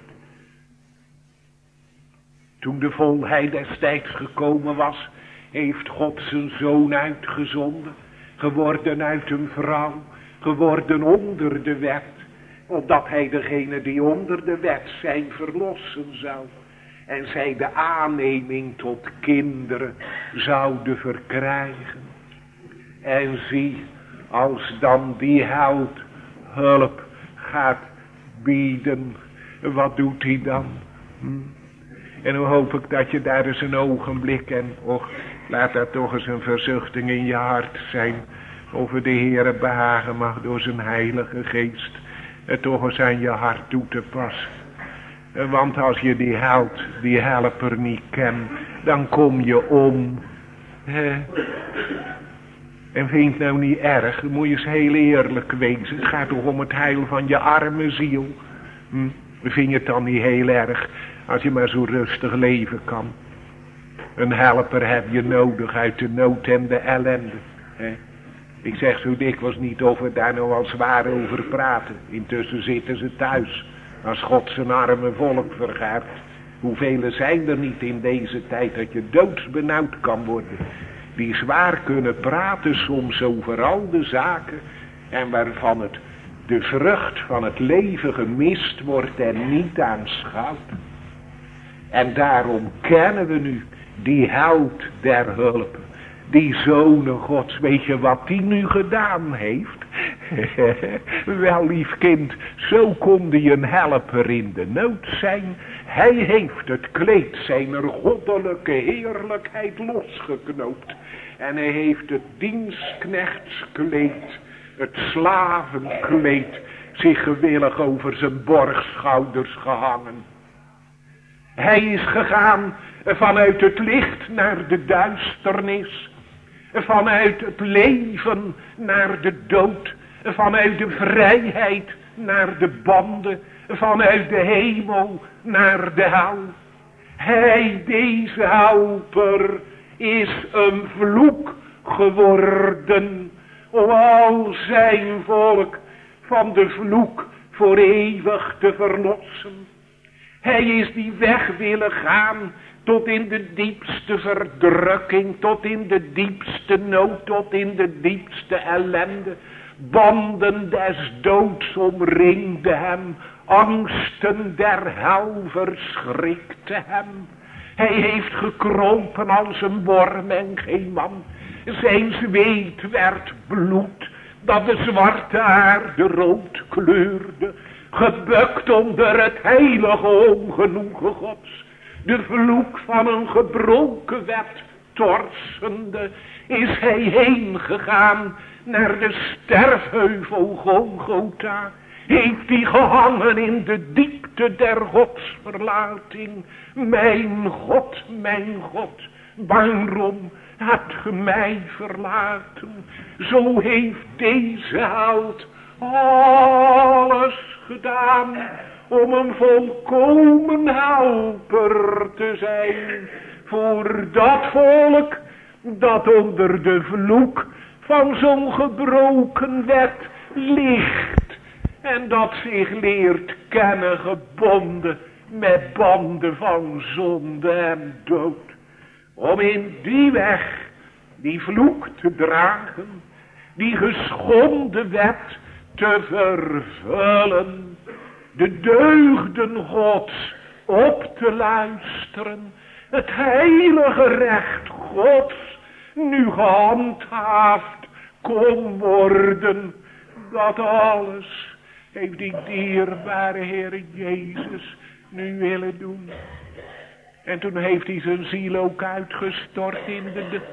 Toen de volheid des tijds gekomen was, heeft God zijn zoon uitgezonden, geworden uit een vrouw, geworden onder de wet, opdat hij degene die onder de wet zijn verlossen zou, en zij de aanneming tot kinderen zouden verkrijgen. En zie, als dan die held hulp gaat bieden, wat doet hij dan? En hoe hoop ik dat je daar eens een ogenblik, en och, laat dat toch eens een verzuchting in je hart zijn, over de Heere behagen mag door zijn heilige geest, het toch eens aan je hart toe te passen. Want als je die held, die helper niet kent, dan kom je om. En vind je nou niet erg, dan moet je eens heel eerlijk wezen. Het gaat toch om het heil van je arme ziel. Vind je het dan niet heel erg, als je maar zo rustig leven kan? Een helper heb je nodig uit de nood en de ellende. Ik zeg zo dikwijls niet of we daar nou al zwaar over praten. Intussen zitten ze thuis, als God zijn arme volk vergaart. Hoeveel zijn er niet in deze tijd dat je doodsbenauwd kan worden, die zwaar kunnen praten soms over al de zaken, en waarvan het de vrucht van het leven gemist wordt en niet aanschouwd. En daarom kennen we nu die held der hulp, die Zonen Gods. Weet je wat die nu gedaan heeft? Wel, lief kind, zo kon die een helper in de nood zijn. Hij heeft het kleed zijner goddelijke heerlijkheid losgeknoopt. En hij heeft het dienstknechtskleed, het slavenkleed, zich gewillig over zijn borgschouders gehangen. Hij is gegaan vanuit het licht naar de duisternis. Vanuit het leven naar de dood. Vanuit de vrijheid naar de banden. Vanuit de hemel naar de hel. Hij, deze helper, is een vloek geworden. Om al zijn volk van de vloek voor eeuwig te verlossen. Hij is die weg willen gaan tot in de diepste verdrukking, tot in de diepste nood, tot in de diepste ellende. Banden des doods omringden hem, angsten der hel verschrikten hem. Hij heeft gekropen als een worm en geen man. Zijn zweet werd bloed, dat de zwarte aarde rood kleurde. Gebukt onder het heilige ongenoegen Gods. De vloek van een gebroken wet torsende, is hij heen gegaan naar de sterfheuvel Golgotha. Heeft hij gehangen in de diepte der godsverlating. Mijn God, waarom hebt ge mij verlaten? Zo heeft deze held alles gedaan om een volkomen helper te zijn voor dat volk dat onder de vloek van zo'n gebroken wet ligt en dat zich leert kennen gebonden met banden van zonde en dood. Om in die weg die vloek te dragen, die geschonden wet te vervullen, de deugden Gods op te luisteren, het heilige recht Gods nu gehandhaafd kon worden. Dat alles heeft die dierbare Heer Jezus nu willen doen. En toen heeft hij zijn ziel ook uitgestort in de dood.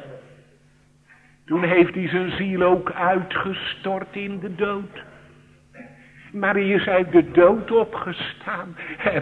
Toen heeft hij zijn ziel ook uitgestort in de dood. Maar hij is uit de dood opgestaan.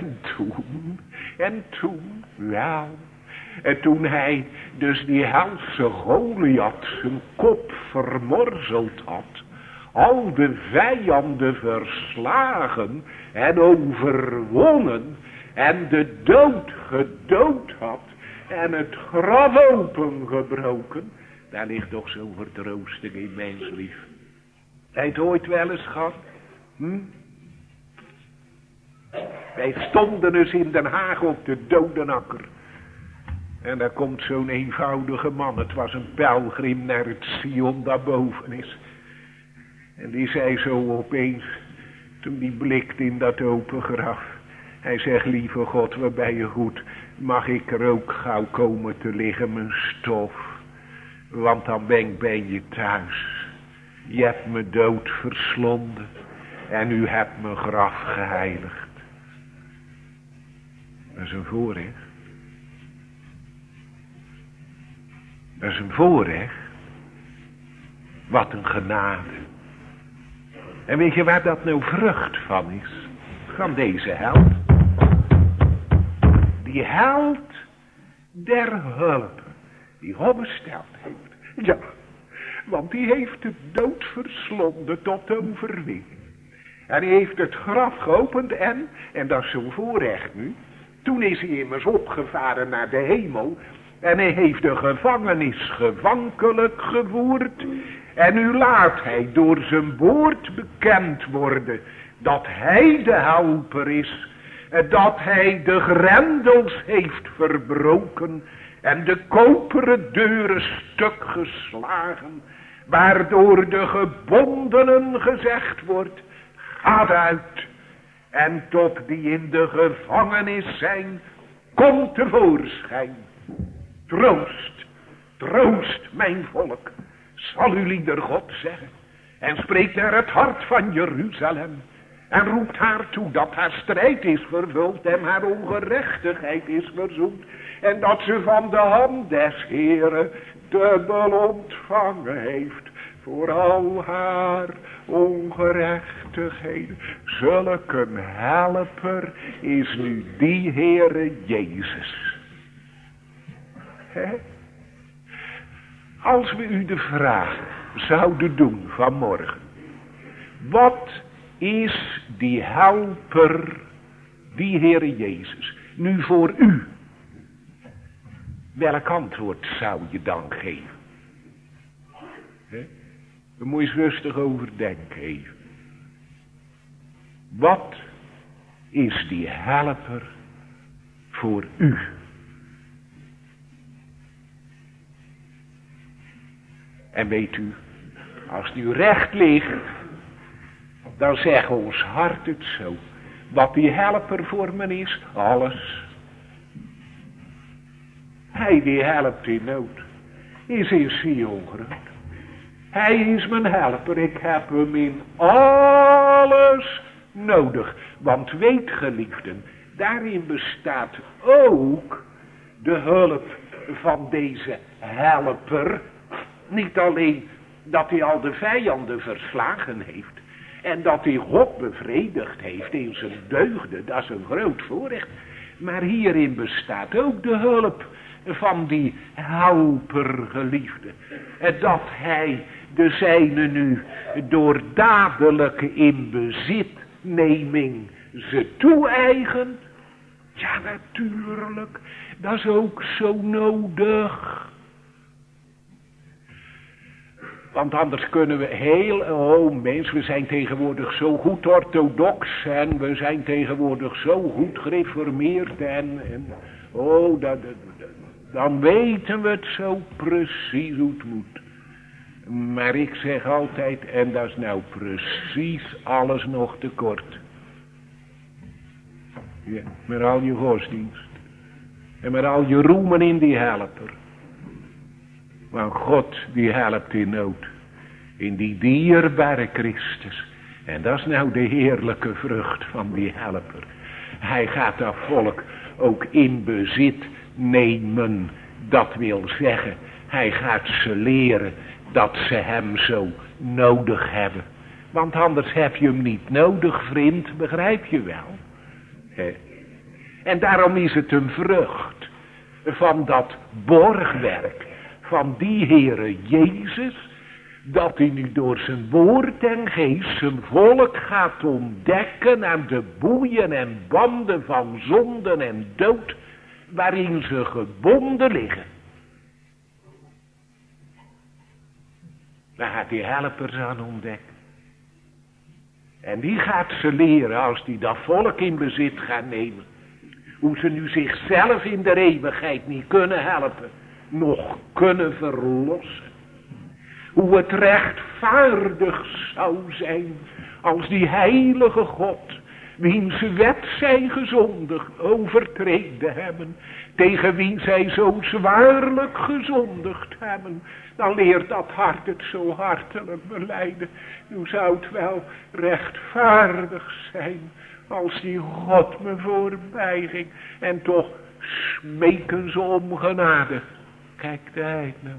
En toen, wel. En toen hij dus die helse Goliath zijn kop vermorzeld had. Al de vijanden verslagen en overwonnen. En de dood gedood had. En het graf opengebroken. Daar ligt toch zo'n vertroosting in, menslief. Heb je het ooit wel eens gehad? Wij stonden dus in Den Haag op de Dodenakker. En daar komt zo'n eenvoudige man. Het was een pelgrim naar het Sion daarboven is. En die zei zo opeens, toen die blikte in dat open graf. Hij zegt, lieve God, waar ben je goed? Mag ik er ook gauw komen te liggen, mijn stof? Want dan ben ik bij je thuis. Je hebt me dood verslonden. En u hebt me graf geheiligd. Dat is een voorrecht. Dat is een voorrecht. Wat een genade. En weet je waar dat nou vrucht van is? Van deze held. Die held der hulp. Die God besteld heeft. Ja, want die heeft de dood verslonden tot overwinning. En hij heeft het graf geopend en dat is zo'n voorrecht nu. Toen is hij immers opgevaren naar de hemel. En hij heeft de gevangenis gevankelijk gevoerd. En nu laat hij door zijn woord bekend worden dat hij de helper is. Dat hij de grendels heeft verbroken en de koperen deuren stuk geslagen. Waardoor de gebondenen gezegd wordt, gaat uit. En tot die in de gevangenis zijn, komt tevoorschijn. Troost, troost mijn volk, zal uw lieder God zeggen. En spreekt naar het hart van Jeruzalem. En roept haar toe dat haar strijd is vervuld en haar ongerechtigheid is verzoend. En dat ze van de hand des Heeren dubbel ontvangen heeft voor al haar ongerechtigheden. Zulk een helper is nu die Heere Jezus. He? Als we u de vraag zouden doen vanmorgen. Wat is die helper, die Heere Jezus, nu voor u? Welk antwoord zou je dan geven? Daar moet je eens rustig over denken even. Wat is die helper voor u? En weet u, als het u recht ligt, dan zegt ons hart het zo. Wat die helper voor me is, alles. Hij die helpt in nood, is in Sion groot. Hij is mijn helper, ik heb hem in alles nodig. Want weet geliefden, daarin bestaat ook de hulp van deze helper. Niet alleen dat hij al de vijanden verslagen heeft. En dat hij God bevredigd heeft in zijn deugden, dat is een groot voorrecht. Maar hierin bestaat ook de hulp van die helper geliefde. Dat hij de zijne nu door dadelijke inbezitneming ze toe-eigent. Ja, natuurlijk, dat is ook zo nodig. Want anders kunnen we mensen, we zijn tegenwoordig zo goed orthodox en we zijn tegenwoordig zo goed gereformeerd dan weten we het zo precies hoe het moet. Maar ik zeg altijd, en dat is nou precies alles nog te kort. Ja, met al je godsdienst en met al je roemen in die helper. Want God die helpt in nood. In die dierbare Christus. En dat is nou de heerlijke vrucht van die helper. Hij gaat dat volk ook in bezit nemen. Dat wil zeggen, hij gaat ze leren dat ze hem zo nodig hebben. Want anders heb je hem niet nodig, vriend, begrijp je wel. En daarom is het een vrucht van dat borgwerk van die Heere Jezus, dat hij nu door zijn woord en geest zijn volk gaat ontdekken aan de boeien en banden van zonden en dood, waarin ze gebonden liggen. Daar gaat die helpers aan ontdekken. En die gaat ze leren als die dat volk in bezit gaan nemen. Hoe ze nu zichzelf in de eeuwigheid niet kunnen helpen, nog kunnen verlossen. Hoe het rechtvaardig zou zijn als die heilige God, wiens wet zij gezondigd overtreden hebben, tegen wie zij zo zwaarlijk gezondigd hebben, dan leert dat hart het zo hartelijk belijden. Nu zou het wel rechtvaardig zijn als die God me voorbij ging en toch smeken ze om genade. Kijk de heid nou.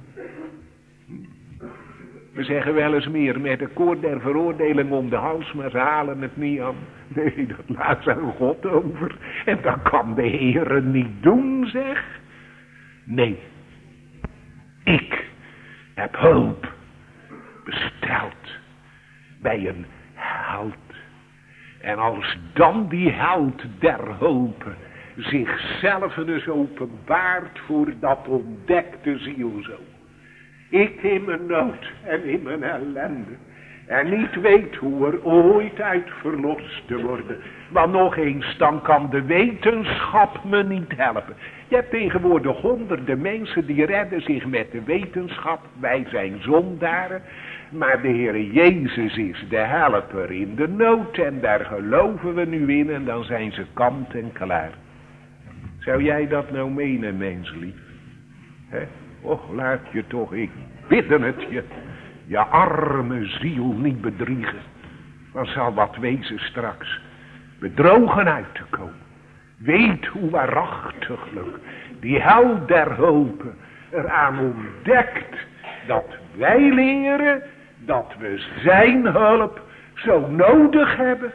We zeggen wel eens meer met de koord der veroordeling om de hals, maar ze halen het niet aan. Nee, dat laat ze aan God over. En dat kan de Heere niet doen, zeg. Nee. Ik heb hulp besteld bij een held. En als dan die held der hulp zichzelf dus openbaart voor dat ontdekte ziel zo. Ik in mijn nood en in mijn ellende. En niet weet hoe er ooit uit verlost te worden. Maar nog eens, dan kan de wetenschap me niet helpen. Je hebt tegenwoordig honderden mensen die redden zich met de wetenschap. Wij zijn zondaren. Maar de Heere Jezus is de helper in de nood en daar geloven we nu in en dan zijn ze kant en klaar. Zou jij dat nou menen, menslief? Och, laat je toch, ik bidden het je arme ziel niet bedriegen. Dan zal wat wezen straks bedrogen uit te komen. Weet hoe waarachtiglijk die held der hulpen eraan ontdekt dat wij leren dat we zijn hulp zo nodig hebben.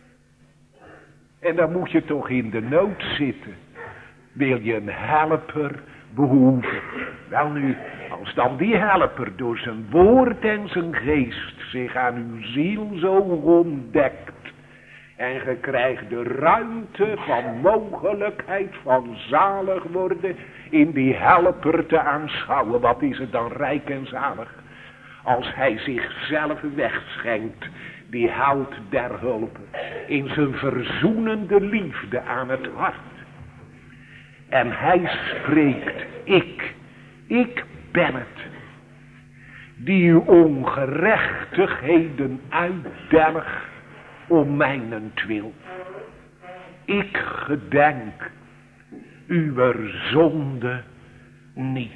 En dan moet je toch in de nood zitten. Wil je een helper behoeven? Wel nu, als dan die helper door zijn woord en zijn geest zich aan uw ziel zo ontdekt. En je krijgt de ruimte van mogelijkheid van zalig worden in die helper te aanschouwen. Wat is het dan rijk en zalig? Als hij zichzelf wegschenkt, die held der hulp, in zijn verzoenende liefde aan het hart. En hij spreekt, ik ben het, die uw ongerechtigheden uitdelg om mijnentwil. Ik gedenk uw zonde niet.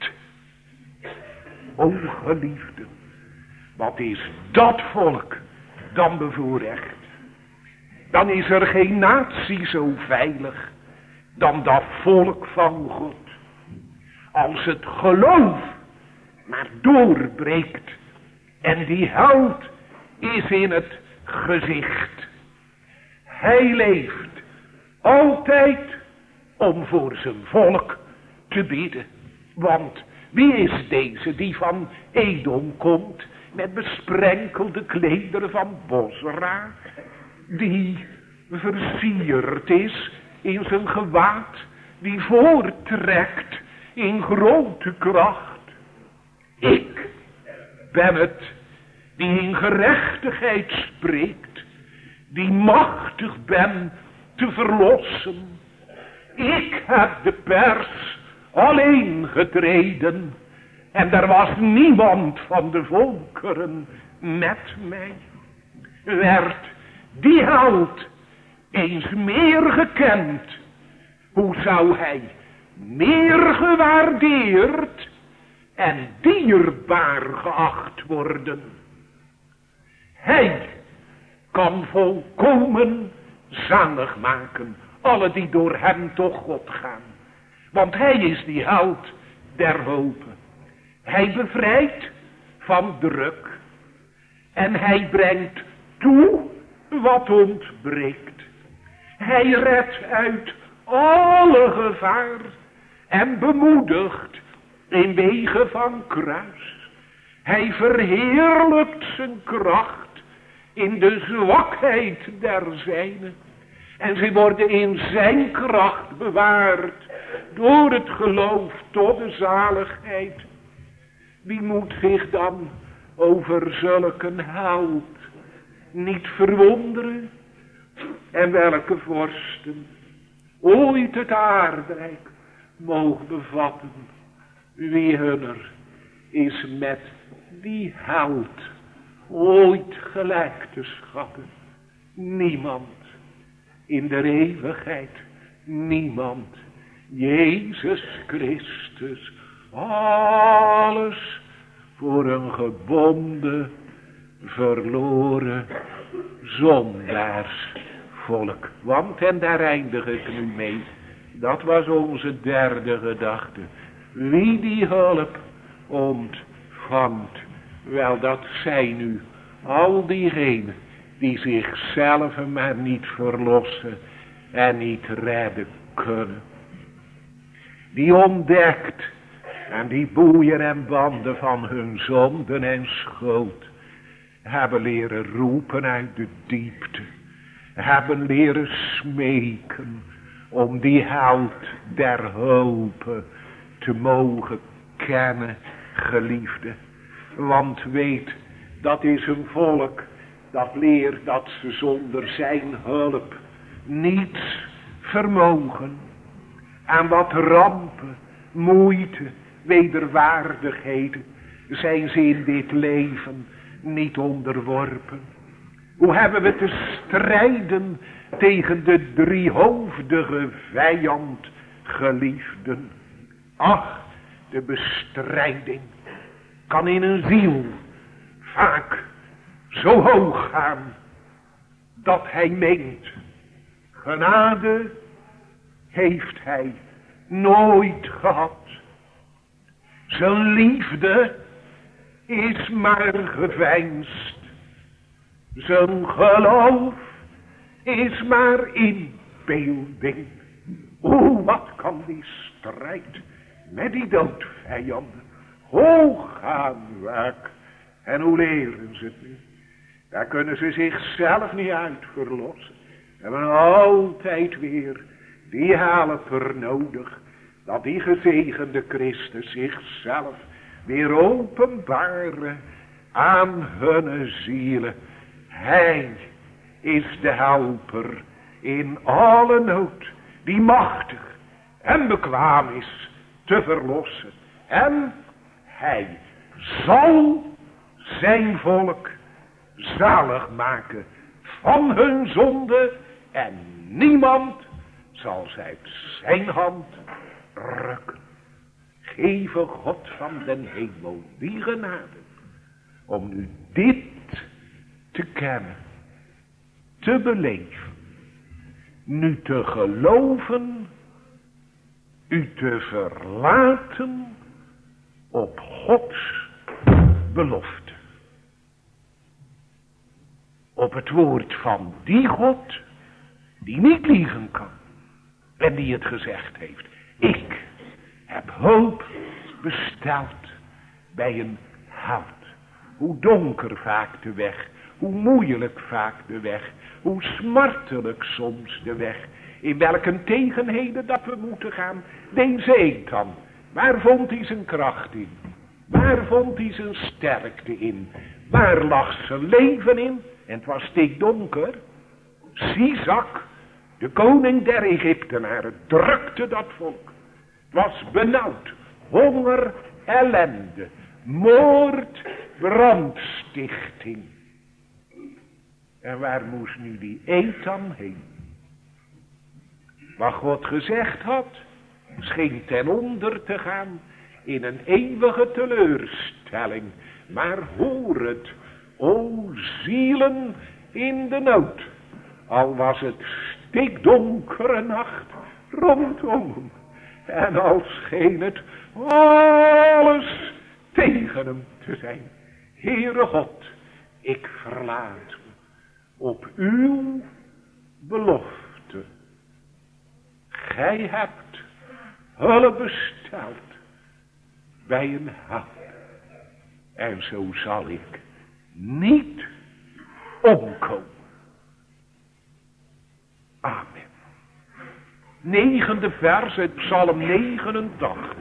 O geliefden, wat is dat volk dan bevoorrecht? Dan is er geen natie zo veilig dan dat volk van God. Als het geloof maar doorbreekt en die held is in het gezicht. Hij leeft altijd om voor zijn volk te bidden. Want wie is deze die van Edom komt met besprenkelde klederen van Bosra, die versierd is in zijn gewaad, die voorttrekt in grote kracht? Ik ben het die in gerechtigheid spreekt, die machtig ben te verlossen. Ik heb de pers alleen getreden en er was niemand van de volkeren met mij. Werd die held eens meer gekend, hoe zou hij meer gewaardeerd en dierbaar geacht worden? Hij kan volkomen zalig maken alle die door hem tot God gaan. Want hij is die held der hulpen. Hij bevrijdt van druk. En hij brengt toe wat ontbreekt. Hij redt uit alle gevaar. En bemoedigt in wegen van kruis. Hij verheerlijkt zijn kracht in de zwakheid der zijnen. En ze worden in zijn kracht bewaard door het geloof tot de zaligheid. Wie moet zich dan over zulk een held niet verwonderen? En welke vorsten ooit het aardrijk mogen bevatten? Wie hunner is met die held ooit gelijk te schatten? Niemand. In de eeuwigheid niemand. Jezus Christus. Alles voor een gebonden, verloren zondaarsvolk. Want, en daar eindig ik nu mee, dat was onze derde gedachte. Wie die hulp ontvangt, wel dat zijn nu al diegenen die zichzelf maar niet verlossen en niet redden kunnen. Die ontdekt en die boeien en banden van hun zonden en schuld hebben leren roepen uit de diepte. Hebben leren smeken om die held der hulpen te mogen kennen, geliefde. Want weet, dat is een volk dat leert dat ze zonder zijn hulp niets vermogen. Aan wat rampen, moeite, wederwaardigheden Zijn ze in dit leven niet onderworpen? Hoe hebben we te strijden tegen de driehoofdige vijand, geliefden? Ach, de bestrijding kan in een ziel vaak zo hoog gaan dat hij meent, genade heeft hij nooit gehad. Zijn liefde is maar geveinsd. Zijn geloof is maar inbeelding. O, wat kan die strijd met die doodvijanden hoog gaan werk. En hoe leren ze het nu? Daar kunnen ze zichzelf niet uit verlossen. Ze hebben altijd weer die helper nodig. Dat die gezegende Christus zichzelf weer openbaren aan hun zielen. Hij is de helper in alle nood, die machtig en bekwaam is te verlossen. En hij zal zijn volk zalig maken van hun zonde en niemand zal ze uit zijn hand rukken. Geve God van den hemel die genade om nu dit te kennen, te beleven, nu te geloven, u te verlaten op Gods belofte. Op het woord van die God die niet liegen kan en die het gezegd heeft. Ik heb hoop besteld bij een held. Hoe donker vaak de weg, hoe moeilijk vaak de weg, hoe smartelijk soms de weg, in welke tegenheden dat we moeten gaan. Deze Ethan, waar vond hij zijn kracht in? Waar vond hij zijn sterkte in? Waar lag zijn leven in? En het was stikdonker. Sisak, de koning der Egyptenaren, drukte dat volk. Het was benauwd, honger, ellende, moord, brandstichting. En waar moest nu die Ethan heen? Wat God gezegd had, scheen ten onder te gaan in een eeuwige teleurstelling. Maar hoor het, o zielen in de nood, al was het stikdonkere nacht rondom hem, en al scheen het alles tegen hem te zijn. Heere God, ik verlaat me op uw belofte. Gij hebt hulp besteld bij een held. En zo zal ik niet omkomen. Amen. 9e vers uit Psalm 89.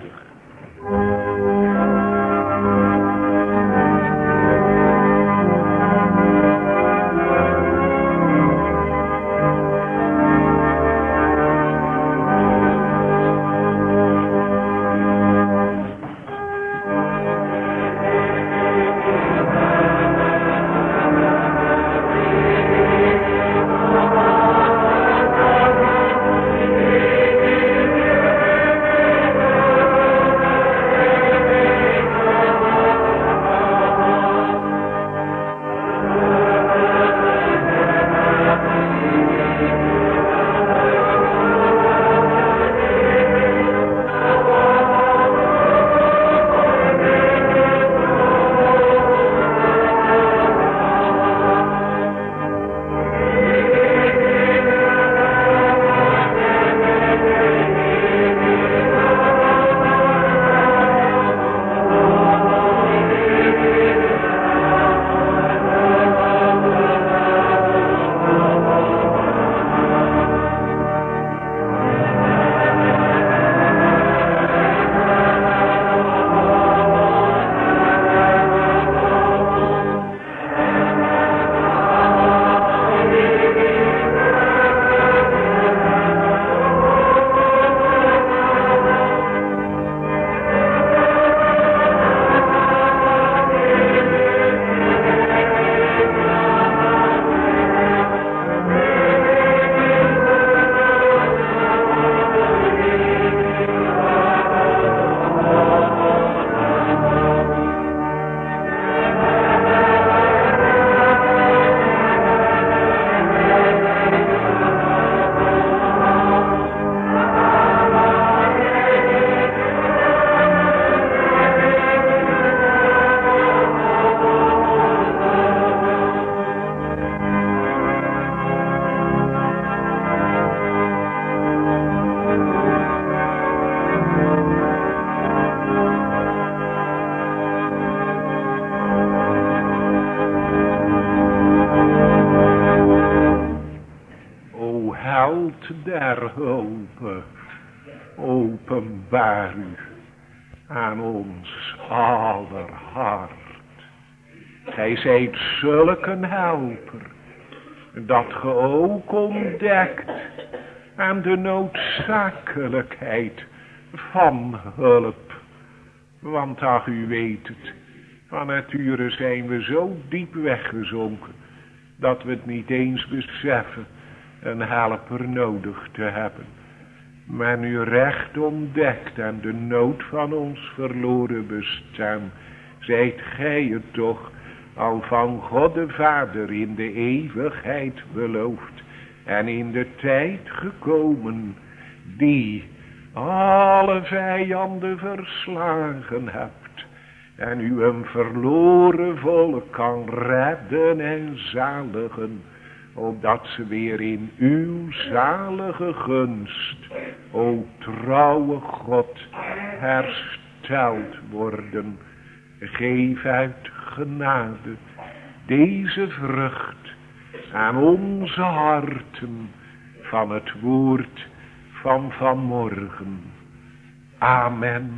o held der hulpe, openbaar u aan ons aller hart. Gij zijt zulk een helper, dat ge ook ontdekt aan de noodzakelijkheid van hulp. Want ach, u weet het, van nature zijn we zo diep weggezonken, dat we het niet eens beseffen een helper nodig te hebben. Maar nu recht ontdekt aan de nood van ons verloren bestaan, zijt gij het toch al van God de Vader in de eeuwigheid beloofd en in de tijd gekomen die alle vijanden verslagen hebt en u een verloren volk kan redden en zaligen, opdat ze weer in uw zalige gunst, o trouwe God, hersteld worden. Geef uit genade deze vrucht aan onze harten van het woord van vanmorgen. Amen.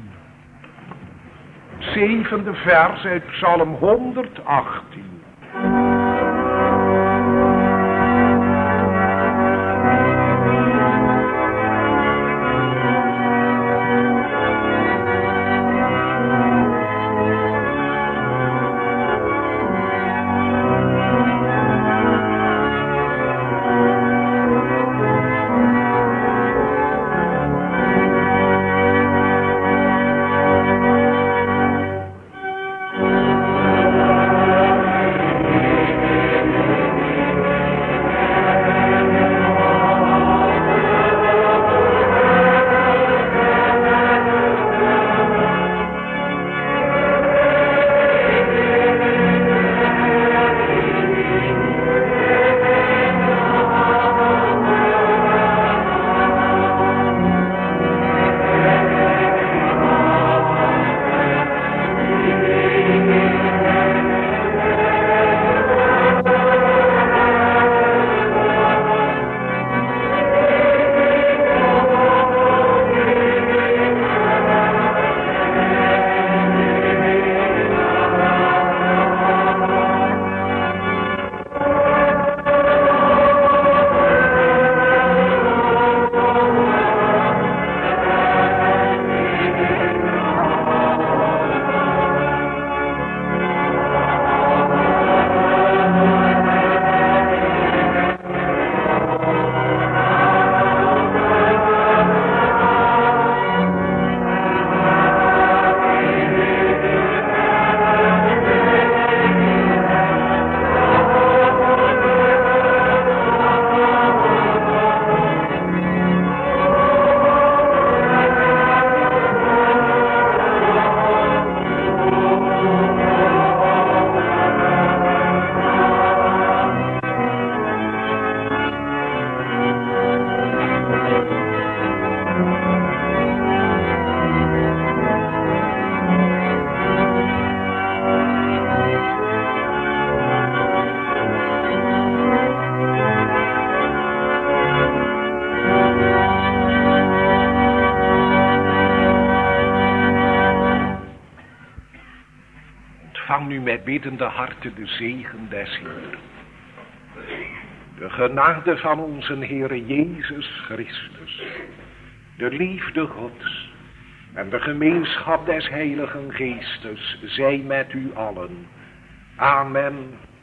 7e vers uit Psalm 118. Met biddende harten de zegen des Heeren. De genade van onze Heere Jezus Christus, de liefde Gods en de gemeenschap des Heiligen Geestes zij met u allen. Amen.